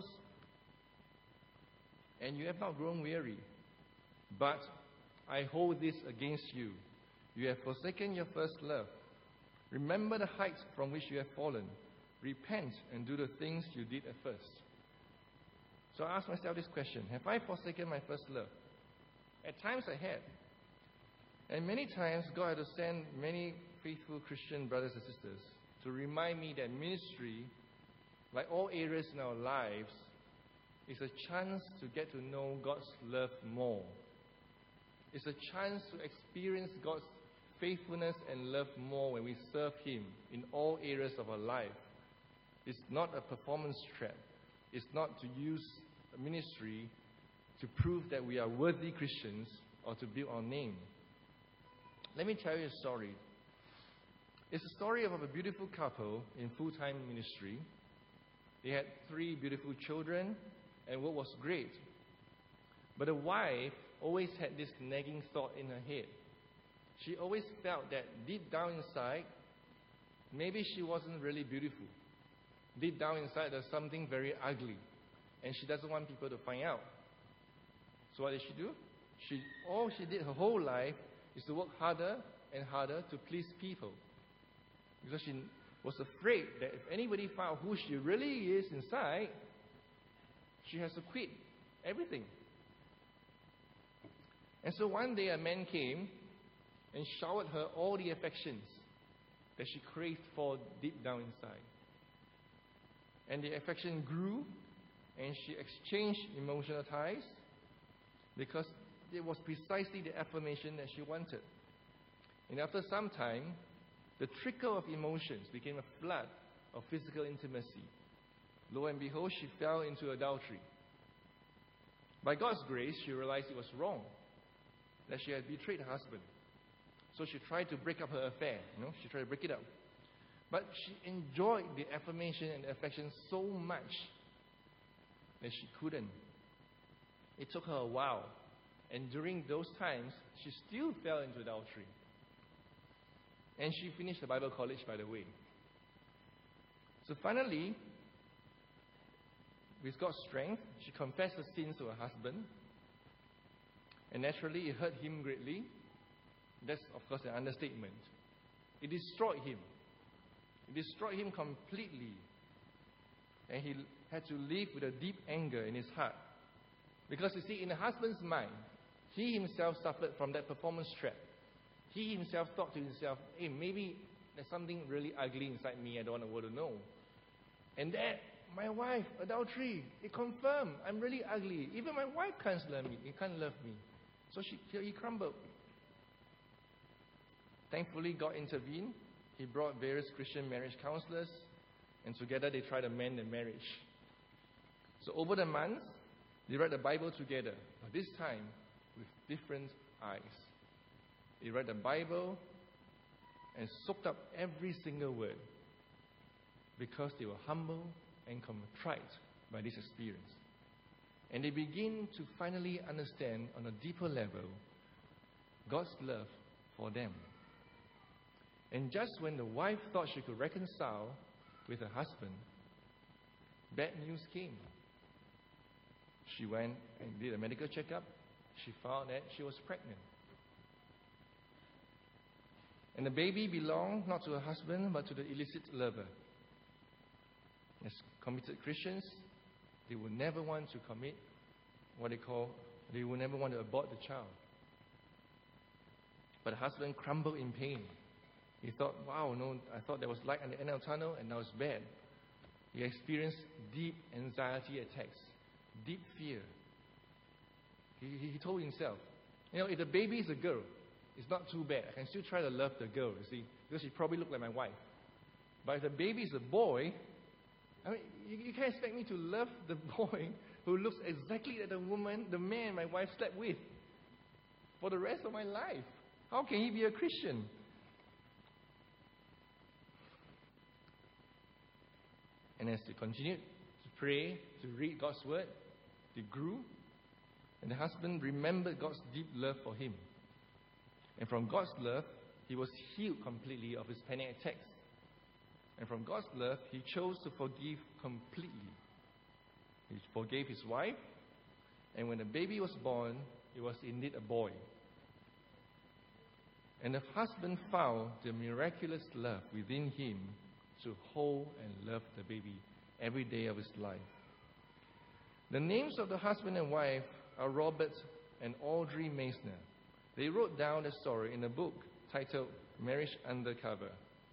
And you have not grown weary. But I hold this against you. You have forsaken your first love. Remember the heights from which you have fallen. Repent and do the things you did at first." So I ask myself this question: have I forsaken my first love? At times I had. And many times God had to send many faithful Christian brothers and sisters to remind me that ministry, like all areas in our lives, is a chance to get to know God's love more. It's a chance to experience God's faithfulness and love more when we serve Him in all areas of our life. It's not a performance trap. It's not to use ministry to prove that we are worthy Christians or to build our name. Let me tell you a story. It's a story of a beautiful couple in full-time ministry. They had 3 beautiful children, and what was great. But the wife always had this nagging thought in her head. She always felt that deep down inside, maybe she wasn't really beautiful. Deep down inside, there's something very ugly, and she doesn't want people to find out. So what did she do? All she did her whole life is to work harder and harder to please people, because she was afraid that if anybody found who she really is inside, she has to quit everything. And so one day a man came and showered her all the affections that she craved for deep down inside. And the affection grew and she exchanged emotional ties because it was precisely the affirmation that she wanted. And after some time, the trickle of emotions became a flood of physical intimacy. Lo and behold, she fell into adultery. By God's grace, she realized it was wrong, that she had betrayed her husband. So she tried to break up her affair. She tried to break it up. But she enjoyed the affirmation and the affection so much that she couldn't. It took her a while. And during those times, she still fell into adultery. And she finished the Bible college, by the way. So finally, with God's strength, she confessed her sins to her husband. And naturally, it hurt him greatly. That's, of course, an understatement. It destroyed him. It destroyed him completely. And he had to live with a deep anger in his heart. Because you see, in the husband's mind, he himself suffered from that performance trap. He himself thought to himself, hey, maybe there's something really ugly inside me I don't want the world to know. And that, my wife, adultery, it confirmed I'm really ugly. Even my wife can't love me. He can't love me. So he crumbled. Thankfully, God intervened. He brought various Christian marriage counselors, and together they tried to mend their marriage. So over the months, they read the Bible together, but this time with different eyes. They read the Bible and soaked up every single word because they were humble and contrite by this experience. And they begin to finally understand on a deeper level God's love for them. And just when the wife thought she could reconcile with her husband, bad news came. She went and did a medical checkup. She found that she was pregnant. And the baby belonged not to her husband, but to the illicit lover. As committed Christians, they would never want to commit they would never want to abort the child. But the husband crumbled in pain. He thought, wow, no, I thought there was light at the end of the tunnel, and now it's bad. He experienced deep anxiety attacks, deep fear. He told himself, if the baby is a girl, it's not too bad. I can still try to love the girl, you see, because she probably looked like my wife. But if the baby is a boy, you can't expect me to love the boy who looks exactly like the man my wife slept with for the rest of my life. How can he be a Christian? And as they continued to pray, to read God's word, they grew. And the husband remembered God's deep love for him. And from God's love, he was healed completely of his panic attacks. And from God's love, he chose to forgive completely. He forgave his wife. And when the baby was born, it was indeed a boy. And the husband found the miraculous love within him to hold and love the baby every day of his life. The names of the husband and wife are Robert and Audrey Meissner. They wrote down the story in a book titled Marriage Undercover.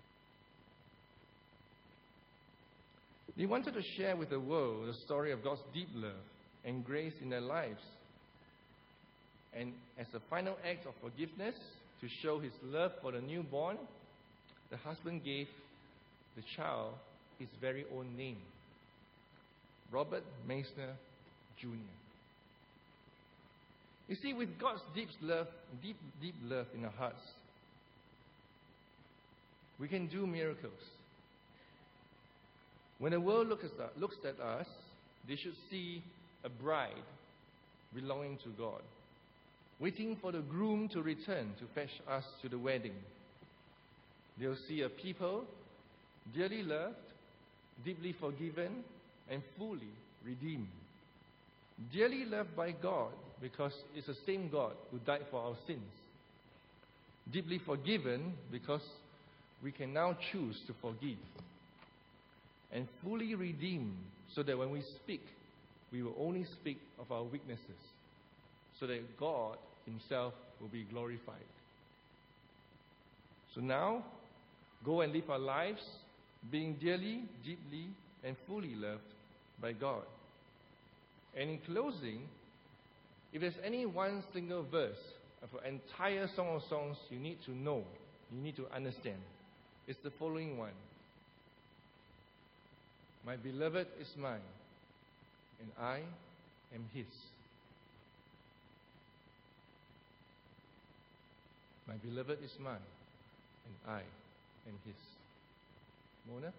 They wanted to share with the world the story of God's deep love and grace in their lives. And as a final act of forgiveness, to show his love for the newborn, the husband gave the child his very own name, Robert Meissner Jr. You see, with God's deep love in our hearts, we can do miracles. When the world looks at us, they should see a bride belonging to God, waiting for the groom to return to fetch us to the wedding. They'll see a people dearly loved, deeply forgiven, and fully redeemed. Dearly loved by God because it's the same God who died for our sins. Deeply forgiven because we can now choose to forgive. And fully redeemed so that when we speak, we will only speak of our weaknesses, so that God himself will be glorified. So now, go and live our lives being dearly, deeply, and fully loved by God. And in closing, if there's any one single verse of an entire Song of Songs you need to know, you need to understand, it's the following one. My beloved is mine, and I am his. My beloved is mine, and I am his. Mona?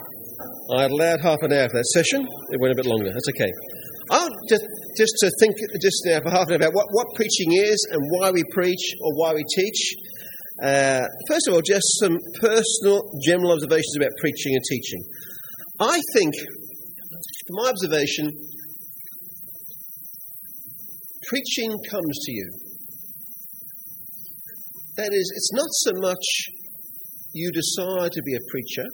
I allowed half an hour for that session. It went a bit longer. That's okay. I'll just to think just now for half an hour about what preaching is and why we preach or why we teach. First of all, just some personal general observations about preaching and teaching. I think, from my observation, preaching comes to you. That is, it's not so much you decide to be a preacher,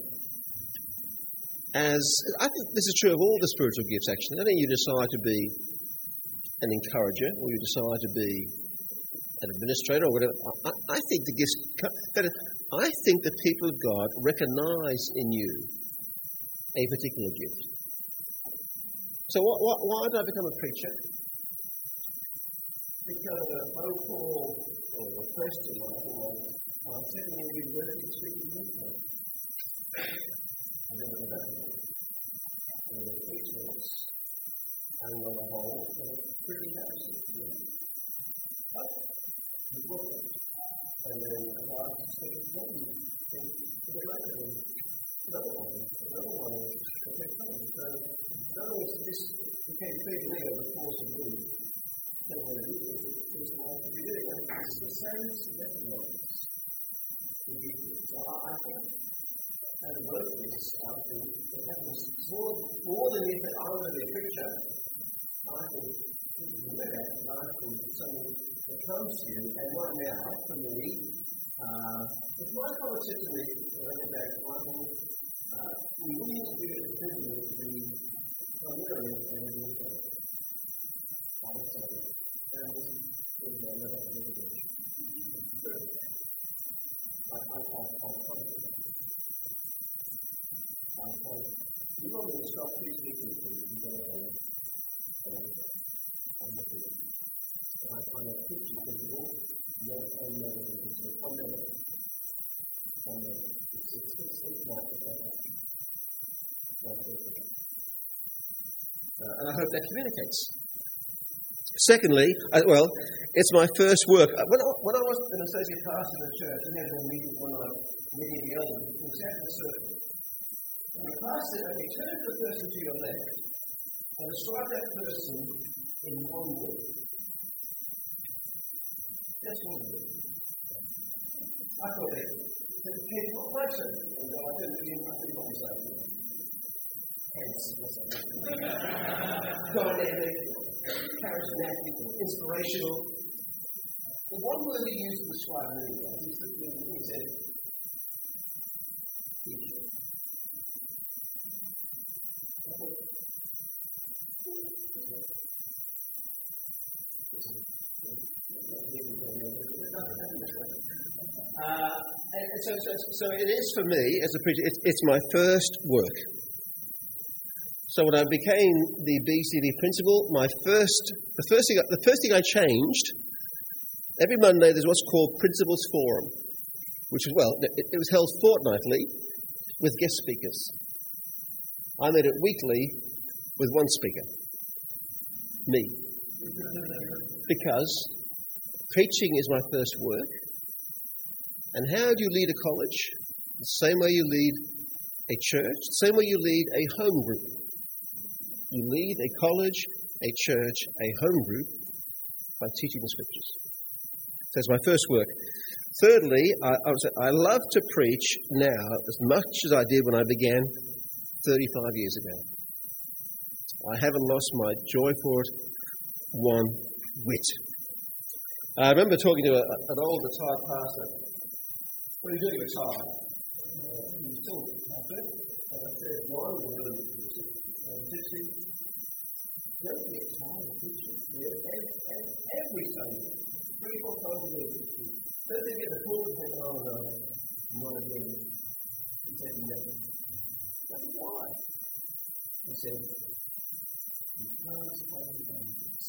as I think this is true of all the spiritual gifts, actually. I think you decide to be an encourager, or you decide to be an administrator, or whatever. I think the gifts, I think the people of God recognise in you a particular gift. So why did I become a preacher? Because a phone call or a question my second-year university speaking English. And then I went and the preachers, and on the whole, pretty happy. And then I asked to take it home and put it right in. Another one, okay, fine. So, in other words, this became clear to me over the course of the week. So, it's the same significance. So, I think, as a word for this, I think it happens more than if I were to be a preacher. I think people there, and I think something that comes to you, and right now, for me, if my father said to me, Michael, we need to do this business primarily in the UK. I would say, and this is another motivation. You don't want to stop teaching people, you don't want to I find that preaching people not only is a fundamental. And I hope that communicates. Secondly, it's my first work. When I was an associate pastor in the church, we had a meeting when I was meeting the elders. We sat in a circle. And the pastor said, okay, turn to the person to your left and describe that person in one word. Just one word. I thought it came from a person. And I don't really know what I'm saying. Dynamic, charismatic, inspirational. The one word he used to describe me, he said, teacher. So it is for me as a preacher. It's my first work. So when I became the BCD principal, the first thing I changed. Every Monday there's what's called Principals Forum, which is it was held fortnightly with guest speakers. I made it weekly with one speaker, me, because preaching is my first work. And how do you lead a college? The same way you lead a church, the same way you lead a home group. You lead a college, a church, a home group by teaching the scriptures. So that's my first work. Thirdly, I love to preach now as much as I did when I began 35 years ago. I haven't lost my joy for it one whit. I remember talking to an old retired pastor. What are you doing retired? He's still pastor. And I said, why are you doing teaching? Don't get tired of teaching. Every Sunday, 3-4 times a week. Don't they get the call and say, oh no, not again. He said, no. I said, why? He said, because of the angels.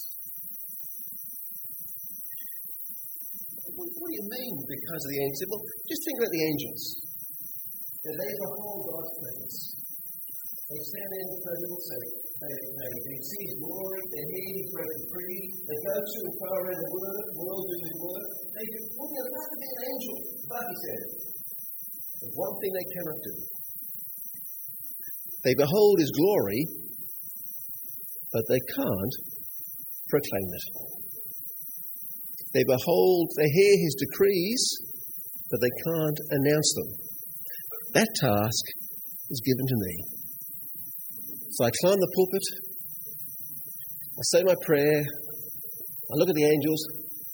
What do you mean, because of the angels? Well, just think about the angels. They behold God's presence. They stand in the presence, they see His glory, they hear His broken free, they go to and fro around the world doing His work. They do, there's not to be an angel. But He said, there's one thing they cannot do. They behold his glory, but they can't proclaim it. They hear his decrees, but they can't announce them. That task is given to me. So I climb the pulpit, I say my prayer, I look at the angels,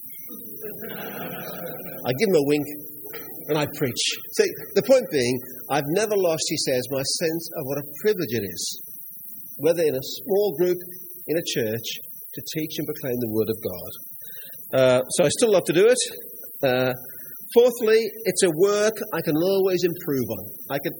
I give them a wink, and I preach. See, the point being, I've never lost, he says, my sense of what a privilege it is, whether in a small group, in a church, to teach and proclaim the word of God. So I still love to do it. Fourthly, it's a work I can always improve on. I think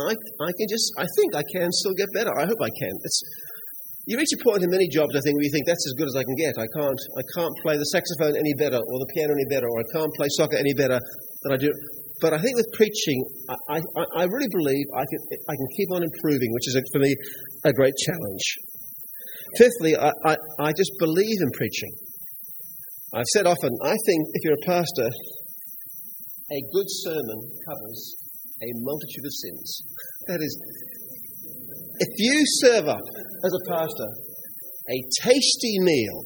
I can still get better. I hope I can. You reach a point in many jobs, I think, where you think that's as good as I can get. I can't play the saxophone any better, or the piano any better, or I can't play soccer any better than I do. But I think with preaching, I really believe I can keep on improving, which is for me a great challenge. Fifthly, I just believe in preaching. I've said often, I think if you're a pastor, a good sermon covers a multitude of sins. That is, if you serve up as a pastor a tasty meal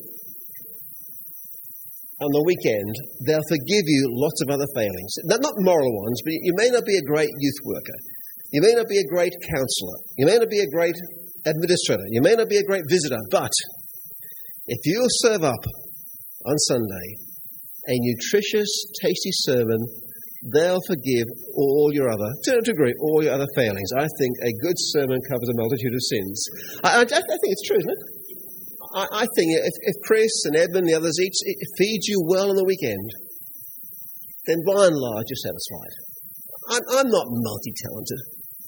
on the weekend, they'll forgive you lots of other failings. Not moral ones, but you may not be a great youth worker. You may not be a great counsellor. You may not be a great administrator. You may not be a great visitor. But if you'll serve up on Sunday a nutritious, tasty sermon, they'll forgive all your other, to a degree, all your other failings. I think a good sermon covers a multitude of sins. I think it's true, isn't it? I think if Chris and Edmund and the others it feeds you well on the weekend, then by and large you're satisfied. I'm not multi-talented.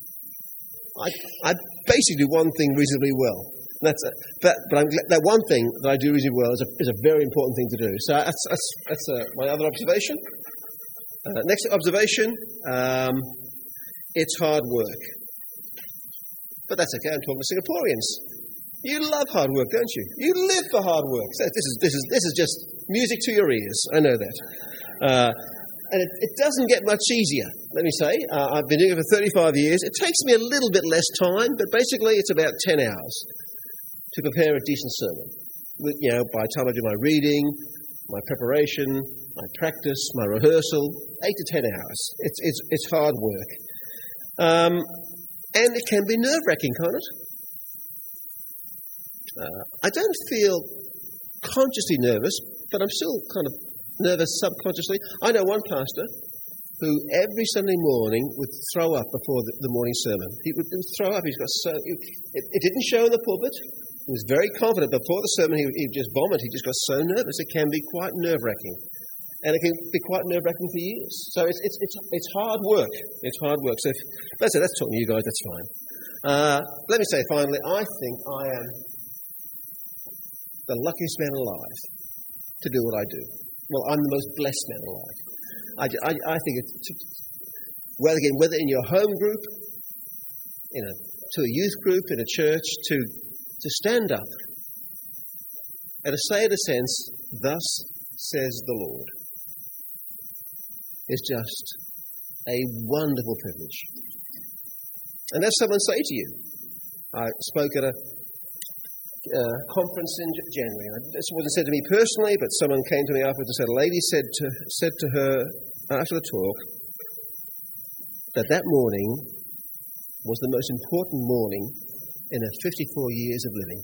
I basically do one thing reasonably well. But I'm glad, that one thing that I do reasonably well is a very important thing to do. So that's my other observation. Next observation, it's hard work. But that's okay, I'm talking to Singaporeans. You love hard work, don't you? You live for hard work. So this is just music to your ears. I know that. And it doesn't get much easier, let me say. I've been doing it for 35 years. It takes me a little bit less time, but basically it's about 10 hours to prepare a decent sermon. By the time I do my reading, my preparation, my practice, my rehearsal, 8 to 10 hours. It's hard work. And it can be nerve-wracking, can't it? I don't feel consciously nervous, but I'm still kind of nervous subconsciously. I know one pastor who every Sunday morning would throw up before the morning sermon. He would throw up. It didn't show in the pulpit. He was very confident. Before the sermon, he'd just vomit. He just got so nervous. It can be quite nerve-wracking. And it can be quite nerve-wracking for years. So it's hard work. It's hard work. So that's talking to you guys. That's fine. Let me say finally, I think I am the luckiest man alive to do what I do. Well, I'm the most blessed man alive. I think it's whether in your home group, to a youth group, in a church, to stand up and to say in a sense, "Thus says the Lord," is just a wonderful privilege. And as someone say to you, I spoke at a conference in January. This wasn't said to me personally, but someone came to me afterwards and said, a lady said to her after the talk that morning was the most important morning in her 54 years of living.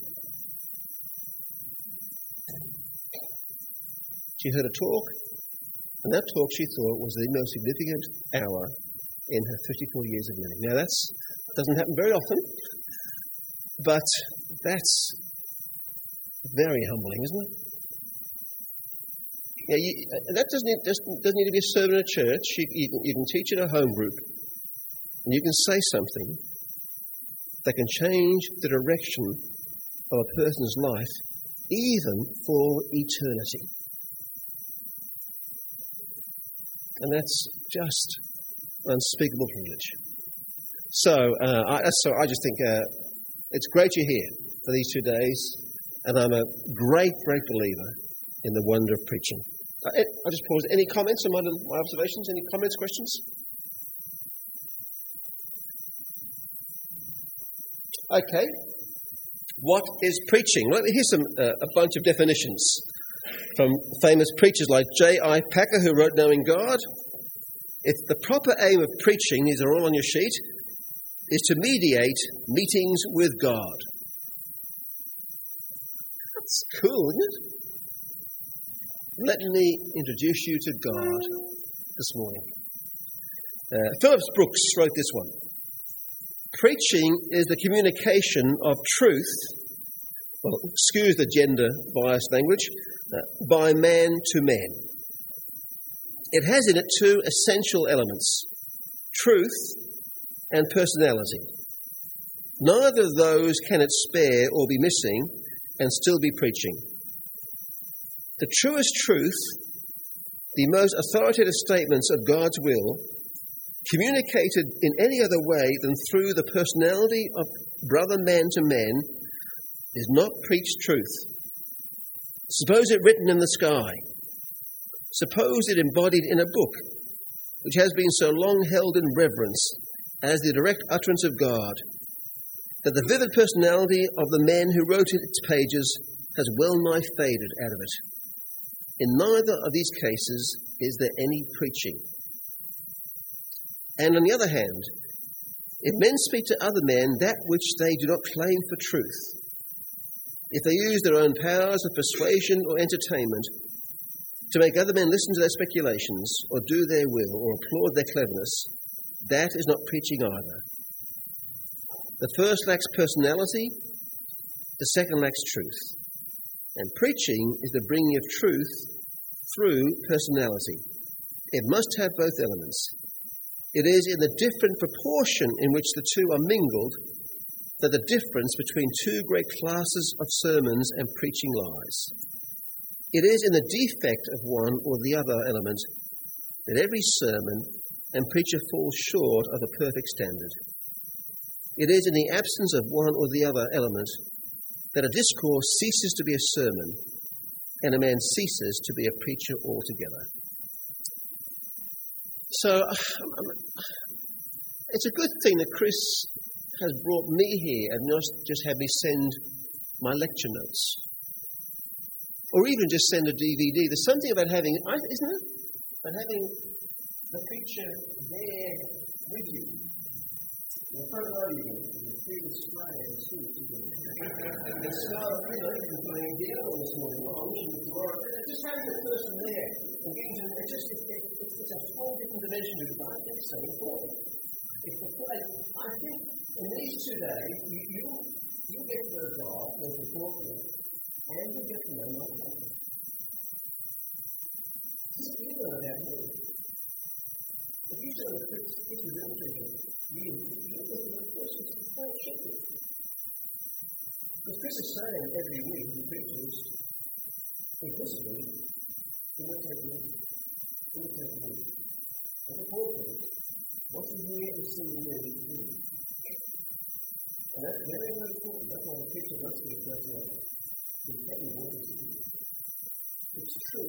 She heard a talk, and that talk she thought was the most significant hour in her 54 years of living. Now that doesn't happen very often, but that's very humbling, isn't it? That doesn't need to be a sermon in a church. You can teach in a home group, and you can say something that can change the direction of a person's life, even for eternity. And that's just an unspeakable privilege. So I just think it's great you're here for these 2 days. And I'm a great, great believer in the wonder of preaching. I'll just pause. Any comments on my observations? Any comments, questions? Okay, what is preaching? Well, here's a bunch of definitions from famous preachers like J.I. Packer, who wrote Knowing God. It's the proper aim of preaching, these are all on your sheet, is to mediate meetings with God. That's cool, isn't it? Let me introduce you to God this morning. Phillips Brooks wrote this one. Preaching is the communication of truth, well, excuse the gender-biased language, by man to man. It has in it two essential elements, truth and personality. Neither of those can it spare or be missing and still be preaching. The truest truth, the most authoritative statements of God's will, communicated in any other way than through the personality of brother man to man, is not preached truth. Suppose it written in the sky. Suppose it embodied in a book, which has been so long held in reverence as the direct utterance of God, that the vivid personality of the man who wrote its pages has well nigh faded out of it. In neither of these cases is there any preaching. And on the other hand, if men speak to other men that which they do not claim for truth, if they use their own powers of persuasion or entertainment to make other men listen to their speculations or do their will or applaud their cleverness, that is not preaching either. The first lacks personality, the second lacks truth. And preaching is the bringing of truth through personality. It must have both elements. It is in the different proportion in which the two are mingled that the difference between two great classes of sermons and preaching lies. It is in the defect of one or the other element that every sermon and preacher falls short of a perfect standard. It is in the absence of one or the other element that a discourse ceases to be a sermon and a man ceases to be a preacher altogether. So, it's a good thing that Chris has brought me here and not just had me send my lecture notes. Or even just send a DVD. There's something about having, isn't it? About having the preacher there with you. In the front row, you can see the display and see it. And so, even playing the other this morning, I wish it was tomorrow. Just having the person there, it's a whole different dimension of what I think is so important. I think in these 2 days, you get to know God, most importantly, and you get to know my God. You know that word. If you say that this is everything, you get to know Christ is the whole shepherd. Because Chris is saying every week he preaches implicitly, imitate me. And the fourth thing, what you hear and see in me is true. And that's very, very important. That's why the preacher must be a person who can be what is true. It's true.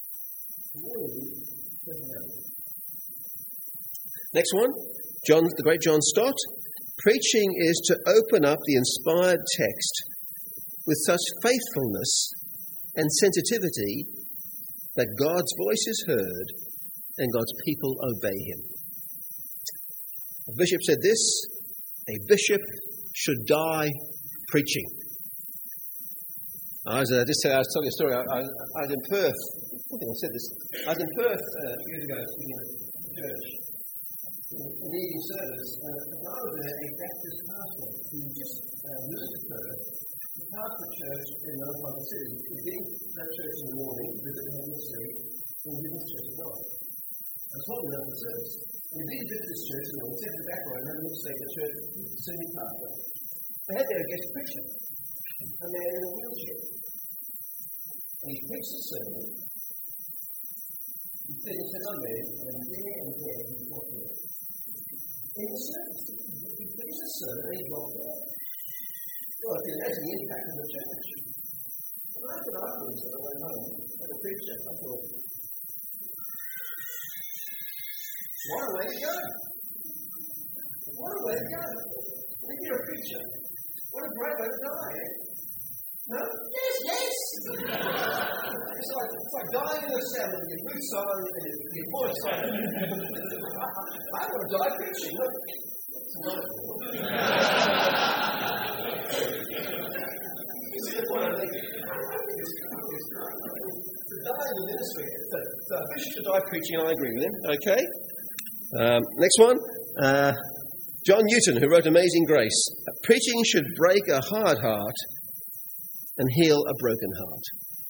Next one, the great John Stott. Preaching is to open up the inspired text with such faithfulness and sensitivity that God's voice is heard and God's people obey him. A bishop said this, a bishop should die preaching. I was telling a story. I was in Perth. I think I said this. I was in Perth years ago in a church, in the evening service. And I was there, a Baptist pastor who just moved to Perth to pastor a church in another part of the city. He'd been to that church in the morning, visiting him in the street, and he was church as well. I told him about the service. We'd been to this church in the morning, sat in the back row, and then we say the church singing pastor. They had their guest preacher, a man in a wheelchair. And he preached the sermon. He said, amen, and there he dropped it. In the service, he preached the sermon and he dropped it. Well, I can imagine the impact of the church. And I thought afterwards, when I went home, as a preacher, I thought, what a way to go! What a way to go! If you're a preacher, What a great way to die, eh? No? Yes, yes! It's like dying in the cell and your boots on and your voice on. I want to die preaching. Look. You see the point I think? To die in the ministry. So Bishop should die preaching, I agree with him. Okay. Next one. John Newton, who wrote Amazing Grace. Preaching should break a hard heart and heal a broken heart.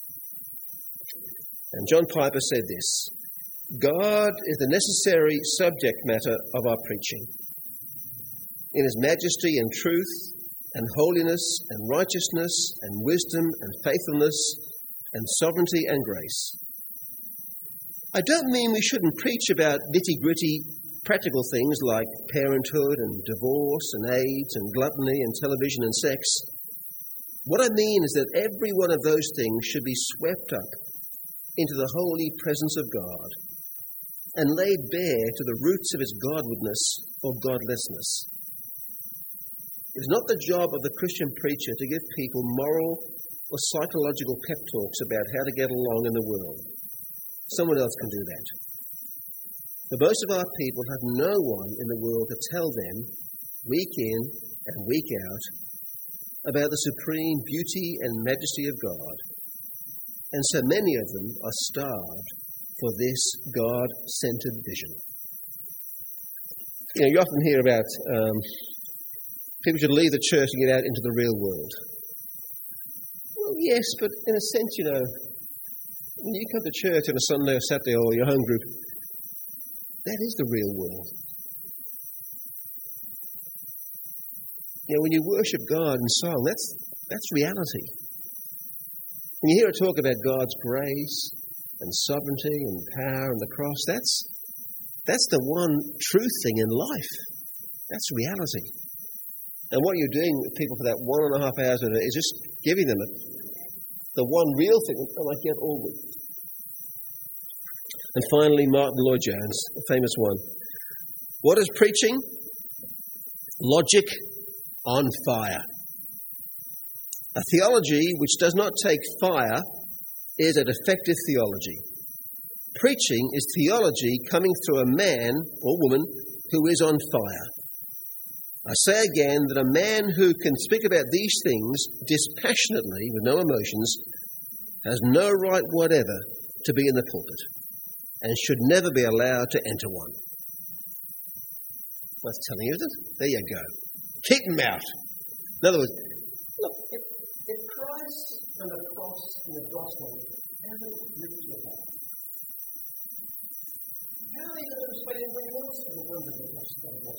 And John Piper said this: God is the necessary subject matter of our preaching. In his majesty and truth and holiness and righteousness and wisdom and faithfulness and sovereignty and grace. I don't mean we shouldn't preach about nitty-gritty practical things like parenthood and divorce and AIDS and gluttony and television and sex. What I mean is that every one of those things should be swept up into the holy presence of God and laid bare to the roots of his godwardness or godlessness. It is not the job of the Christian preacher to give people moral or psychological pep talks about how to get along in the world. Someone else can do that. But most of our people have no one in the world to tell them, week in and week out, about the supreme beauty and majesty of God. And so many of them are starved for this God-centered vision. You often hear about people should leave the church and get out into the real world. Well, yes, but in a sense, when you come to church on a Sunday or Saturday or your home group, that is the real world. When you worship God in song, that's reality. When you hear a talk about God's grace and sovereignty and power and the cross, that's the one true thing in life. That's reality. And what you're doing with people for that 1.5 hours a day is just giving them the one real thing that they get all with. And finally, Martin Lloyd-Jones, the famous one. What is preaching? Logic on fire. A theology which does not take fire is a defective theology. Preaching is theology coming through a man or woman who is on fire. I say again that a man who can speak about these things dispassionately with no emotions has no right whatever to be in the pulpit and should never be allowed to enter one. What's telling you that? There you go. Keep them out. In other words, look, if Christ and the cross and the gospel haven't lived your heart, how are they going to explain anybody else to the wonderful gospel?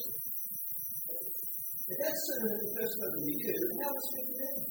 If that's something that the first time you do, how to speak to them?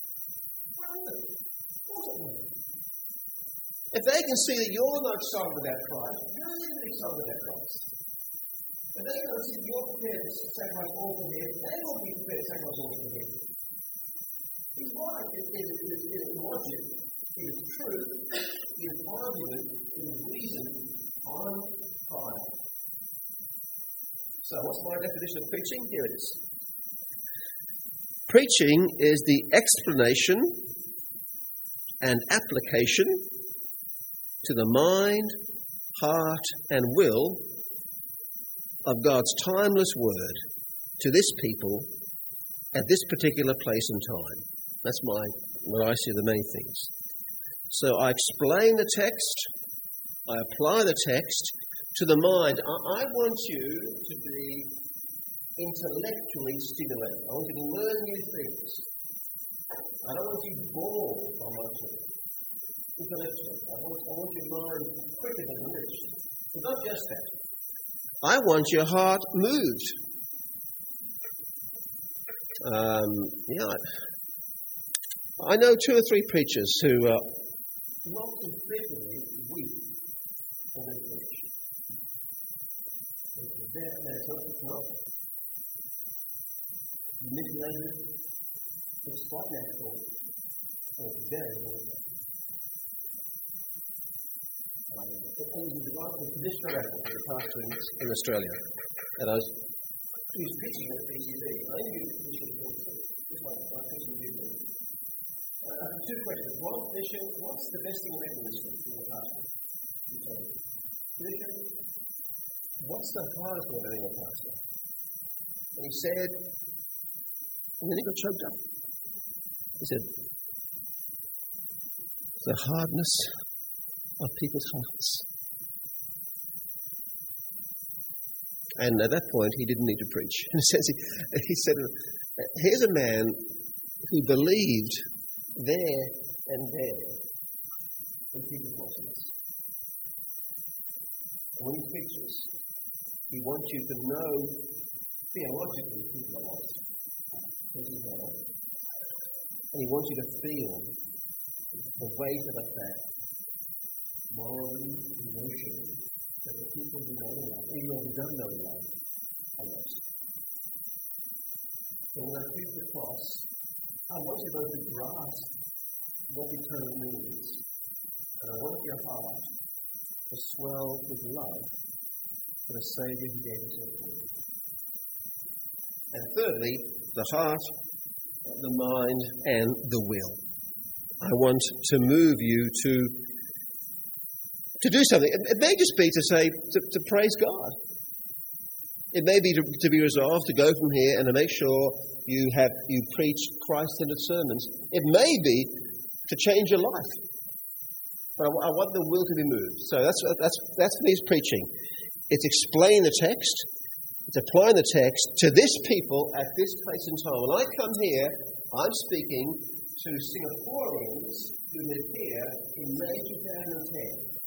If they can see that you're not sovereign about Christ, how are they going to be sovereign about Christ? If they can see that you're prepared to sacrifice all for Him, they will be prepared to sacrifice all for Him. He's right. It is logic. It is truth. It is argument. It is reason on fire. So, what's my definition of preaching? Here it is. Preaching is the explanation and application to the mind, heart, and will of God's timeless word to this people at this particular place and time. That's what I see the main things. So I explain the text, I apply the text to the mind. I want you to be intellectually stimulated. I want you to learn new things. I don't want you bored by my talk. Intellectually. I want your mind quicker than rich. But not just that. I want your heart moved. I know 2 or 3 preachers who not infrequently weep when they preach. It's not manipulated. It's quite natural. And it's very, very natural. This director, the pastor in Australia, and he was preaching at BTV. I think he was preaching at BTV. two questions. One, Bishop, what's the vesting mechanism for the pastor? Bishop, what's the hardest one being a pastor? And he said, and then he got choked up. He said, the hardness of people's hearts. And at that point, he didn't need to preach. In a sense, he said, here's a man who believed there and there in people's hearts. When he preaches, he wants you to know theologically people are lost. And he wants you to feel the weight of the fact, morally, emotionally, that the people who know love, even though who don't know love, are lost. So when I preach the cross, I want you both to grasp what eternal means. And I want your heart to swell with love for the Saviour who gave us everything. And thirdly, the heart, the mind, and the will. I want to move you to do something. It may just be to say, to praise God. It may be to be resolved to go from here and to make sure you preach Christ-centered sermons. It may be to change your life. But I want the will to be moved. So that's me preaching. It's explaining the text. It's applying the text to this people at this place and time. When I come here, I'm speaking to Singaporeans who live here in May 2010.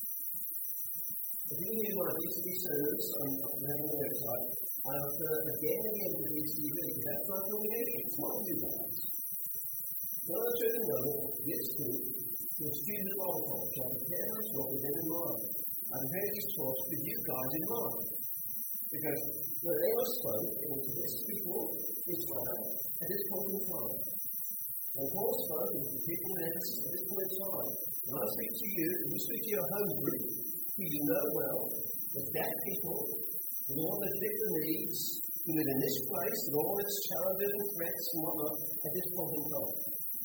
If you hear one of these sermons on the website, I refer again and again to DCV. That's my congregation. It's not you guys. Now I should know this group is student of Bible college. I prepare myself with them in mind. I prepare these talks with you guys in mind. Because when they were spoke, it was to this people, Israel, at this point in time. When Paul spoke, it was to people in Ephesus at this point in time. When I speak to you, and you speak to your home group, who you know well, as that people, with all the different needs, who live in this place, with all its challenges and threats and whatnot, at this point in time.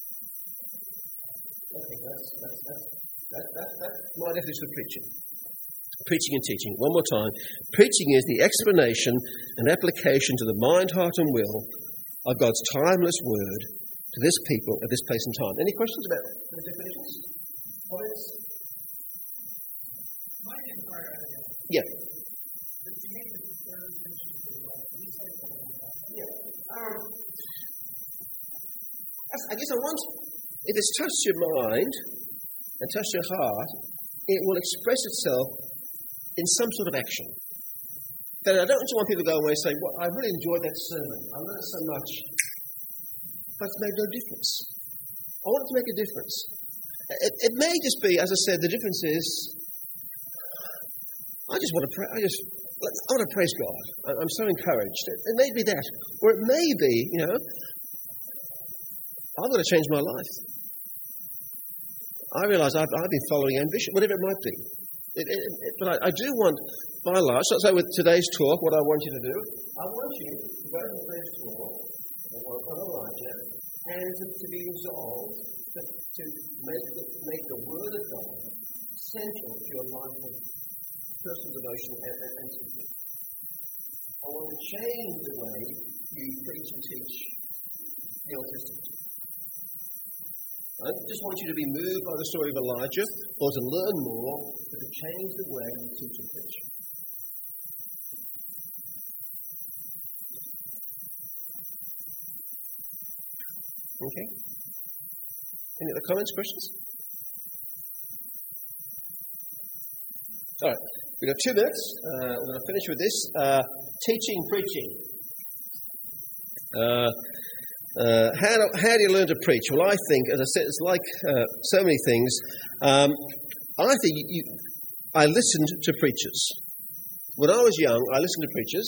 Okay, that's my definition of preaching. Preaching and teaching. One more time. Preaching is the explanation and application to the mind, heart and will of God's timeless word to this people at this place and time. Any questions about the definitions? Comments? Yeah. I guess I want, if it's touched your mind and touched your heart, it will express itself in some sort of action. But I don't want people to go away and say, well, I really enjoyed that sermon. I learned so much. But it's made no difference. I want it to make a difference. It may just be, as I said, the difference is, I just want to pray. I want to praise God. I'm so encouraged. It may be that. Or it may be, I've got to change my life. I realise I've been following ambition, whatever it might be. But I do want my life, so with today's talk, what I want you to do, I want you to go to the first talk, on Elijah, and to be resolved to make the Word of God central to your life of personal devotion and teaching. I want to change the way you preach and teach the Old Testament. I just want you to be moved by the story of Elijah, or to learn more, but to change the way you teach and preach. Okay? Any other comments, questions? All right, we've got 2 minutes. We're going to finish with this. Teaching, preaching. How do you learn to preach? Well, I think, as I said, it's like so many things. I think I listened to preachers. When I was young, I listened to preachers.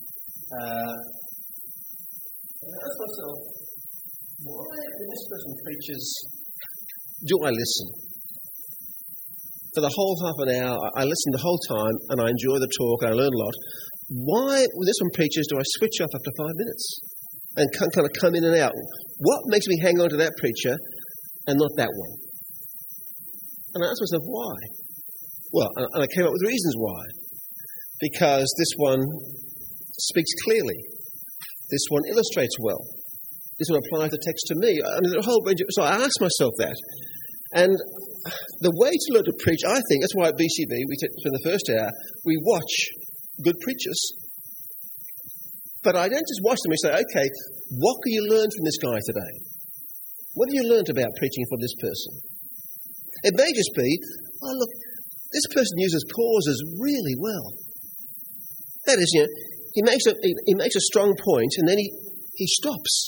And I asked myself, why, when this person preaches, do I listen? For the whole half an hour, I listen the whole time, and I enjoy the talk, and I learn a lot. Why, when this one preaches, do I switch off after 5 minutes? And kind of come in and out? What makes me hang on to that preacher and not that one? And I asked myself, why? Well, and I came up with reasons why. Because this one speaks clearly. This one illustrates well. This one applies the text to me. I mean, a whole range of, so I asked myself that. And the way to learn to preach, I think, that's why at BCB, we spend the first hour, we watch good preachers. But I don't just watch them and say, okay, what can you learn from this guy today? What have you learned about preaching for this person? It may just be, oh, look, this person uses pauses really well. That is, he makes a strong point and then he stops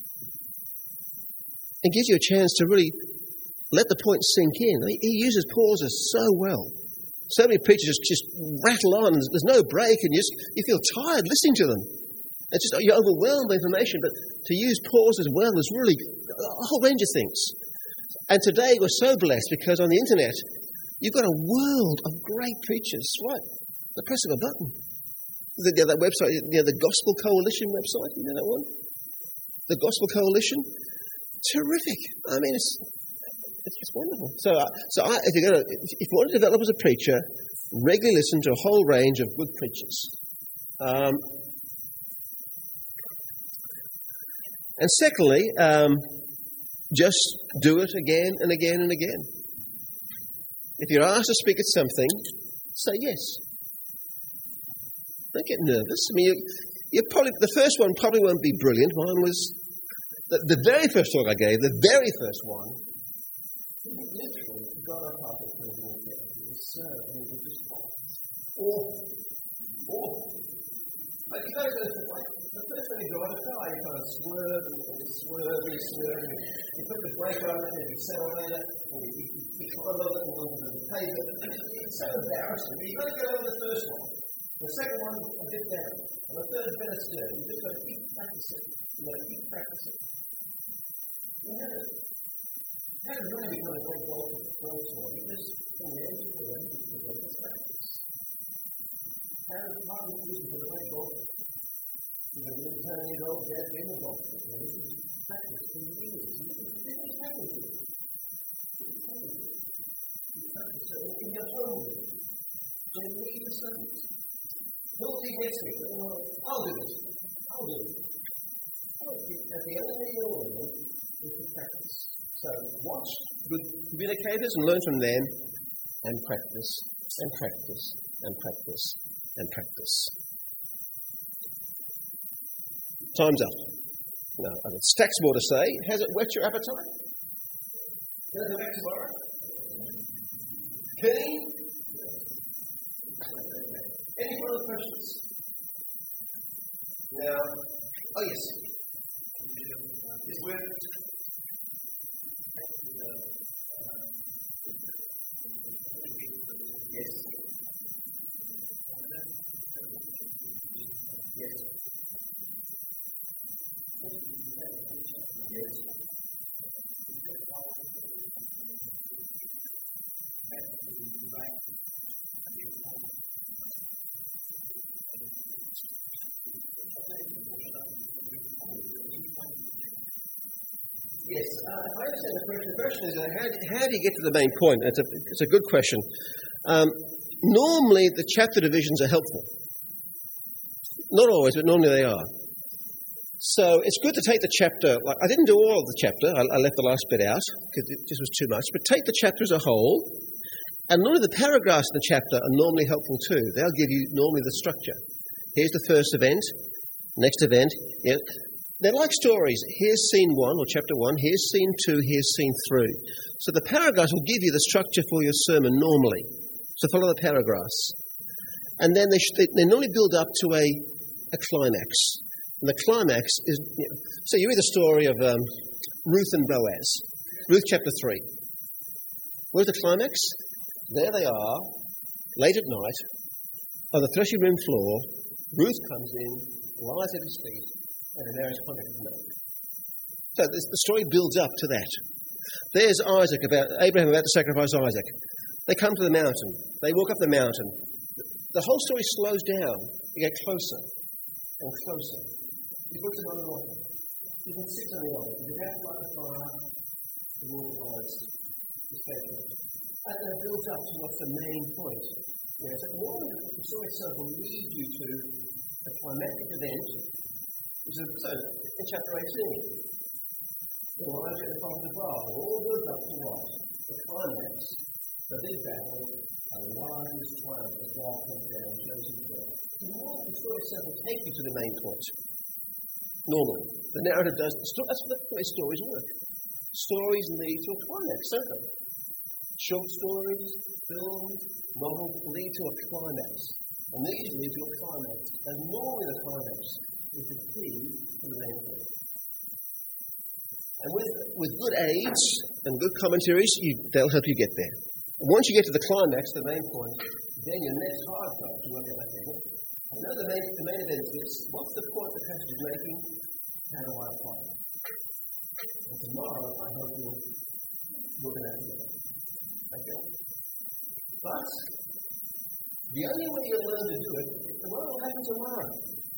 and gives you a chance to really let the point sink in. He uses pauses so well. So many preachers just rattle on and there's no break and you feel tired listening to them. It's just, you're overwhelmed by information, but to use pauses well is really a whole range of things. And today we're so blessed because on the internet, you've got a world of great preachers, right? The press of a button. That website, the Gospel Coalition website, you know that one? The Gospel Coalition? Terrific. I mean, it's wonderful. So if you want to develop as a preacher, regularly listen to a whole range of good preachers. And secondly, just do it again and again and again. If you're asked to speak at something, say yes. Don't get nervous. I mean, the first one probably won't be brilliant. Mine was the very first talk I gave, the very first one. Literally, got up after the awful. Like you guys the first time you drive a car, you kind of swerve. You put the brake on it, and you accelerator, or you climb over it onto the pavement. It's so embarrassing. You've got to go on the first one. The second one, a bit better. And the third, better still. You've just got to keep practicing. You've got to keep practicing. How do you really become a great golfer? You just from the end to the end, you just practice. How do you become a great golfer? You can be 10 years old, get in the golf. This is practice for years. This is practice. You practice it in your home. So you need to study. Don't be against me. I'll do it. At the end of the year, we can practice. So watch good communicators and learn from them, and practice, and practice, and practice, and practice. Time's up. No, I've got stacks more to say. Has it whet your appetite? Can I go back tomorrow? Kenny? Any further questions? Now, oh yes. It's where yes. Yes. Yes, if I understand the question is how do you get to the main point? It's a good question. Normally the chapter divisions are helpful. Not always, but normally they are. So it's good to take the chapter, like I didn't do all of the chapter, I left the last bit out because it just was too much, but take the chapter as a whole, and normally the paragraphs in the chapter are normally helpful too. They'll give you normally the structure. Here's the first event, next event. Yeah. They're like stories. Here's scene 1 or chapter 1, here's scene 2, here's scene 3. So the paragraphs will give you the structure for your sermon normally. So follow the paragraphs. And then they normally build up to a climax. And the climax is, so you read the story of Ruth and Boaz. Ruth chapter 3. Where's the climax? There they are, late at night, on the threshing room floor. Ruth comes in, lies at his feet, and a marriage contract is made. So the story builds up to that. There's Abraham about to sacrifice Isaac. They come to the mountain. They walk up the mountain. The whole story slows down. You get closer and closer. He puts him on the altar. He can sit on the altar. He's about to light the fire. the Word of God's perspective. And it builds up to what's the main point. So the story itself will lead you to a climactic event. So in chapter 18, Elijah and the prophet of Baal, all built up to what? The climax, the big battle, Elijah's triumph as God comes down and shows his God. So the story itself will take you to the main point. Normally, the narrative does. That's the way stories work. Stories lead to a climax, don't they? Short stories, films, novels lead to a climax. And these lead to a climax. And normally the climax is the key to the main point. And with good aids and good commentaries, they'll help you get there. And once you get to the climax, the main point, then your next hard part to work out, okay, I know the main event is this. What's the point the passage is making? How do I apply it? And tomorrow, I hope you'll look at that together. Okay? But the only way you'll learn to do it is what will happen tomorrow.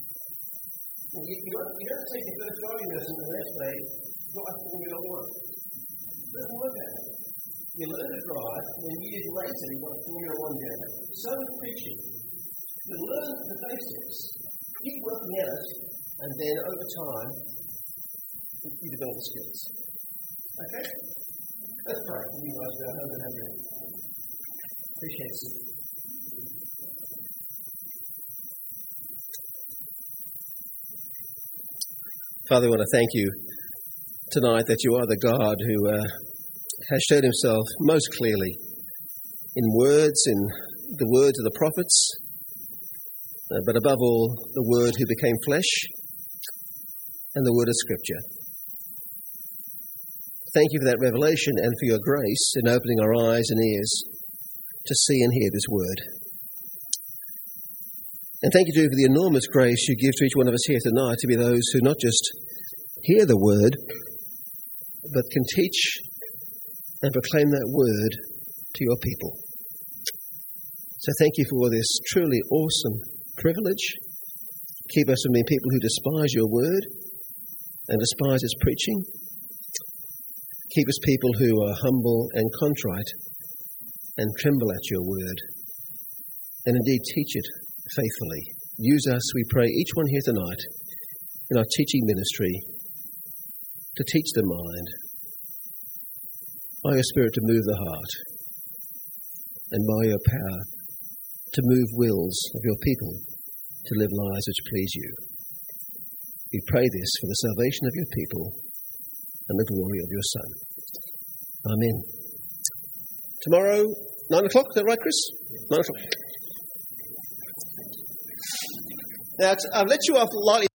You don't take your first driving lesson the next day, drive Formula 1. It doesn't work that way. You learn to drive, and then years later you've got a Formula 1 down. So is preaching. You learn the basics, keep working at it, and then over time, you develop the skills. Okay? Let's pray. You guys go home and have your appreciate it. Father, I want to thank you tonight that you are the God who has showed himself most clearly in words, in the words of the prophets, but above all, the Word who became flesh and the Word of Scripture. Thank you for that revelation and for your grace in opening our eyes and ears to see and hear this Word. And thank you, too, for the enormous grace you give to each one of us here tonight to be those who not just hear the Word, but can teach and proclaim that Word to your people. So thank you for this truly awesome privilege. Keep us from being people who despise your Word and despise its preaching. Keep us people who are humble and contrite and tremble at your Word, and indeed teach it faithfully. Use us, we pray, each one here tonight in our teaching ministry to teach the mind, by your Spirit to move the heart, and by your power to move wills of your people to live lives which please you. We pray this for the salvation of your people and the glory of your Son. Amen. Tomorrow, 9 o'clock, is that right, Chris? 9 o'clock. Now, I've let you off lightly.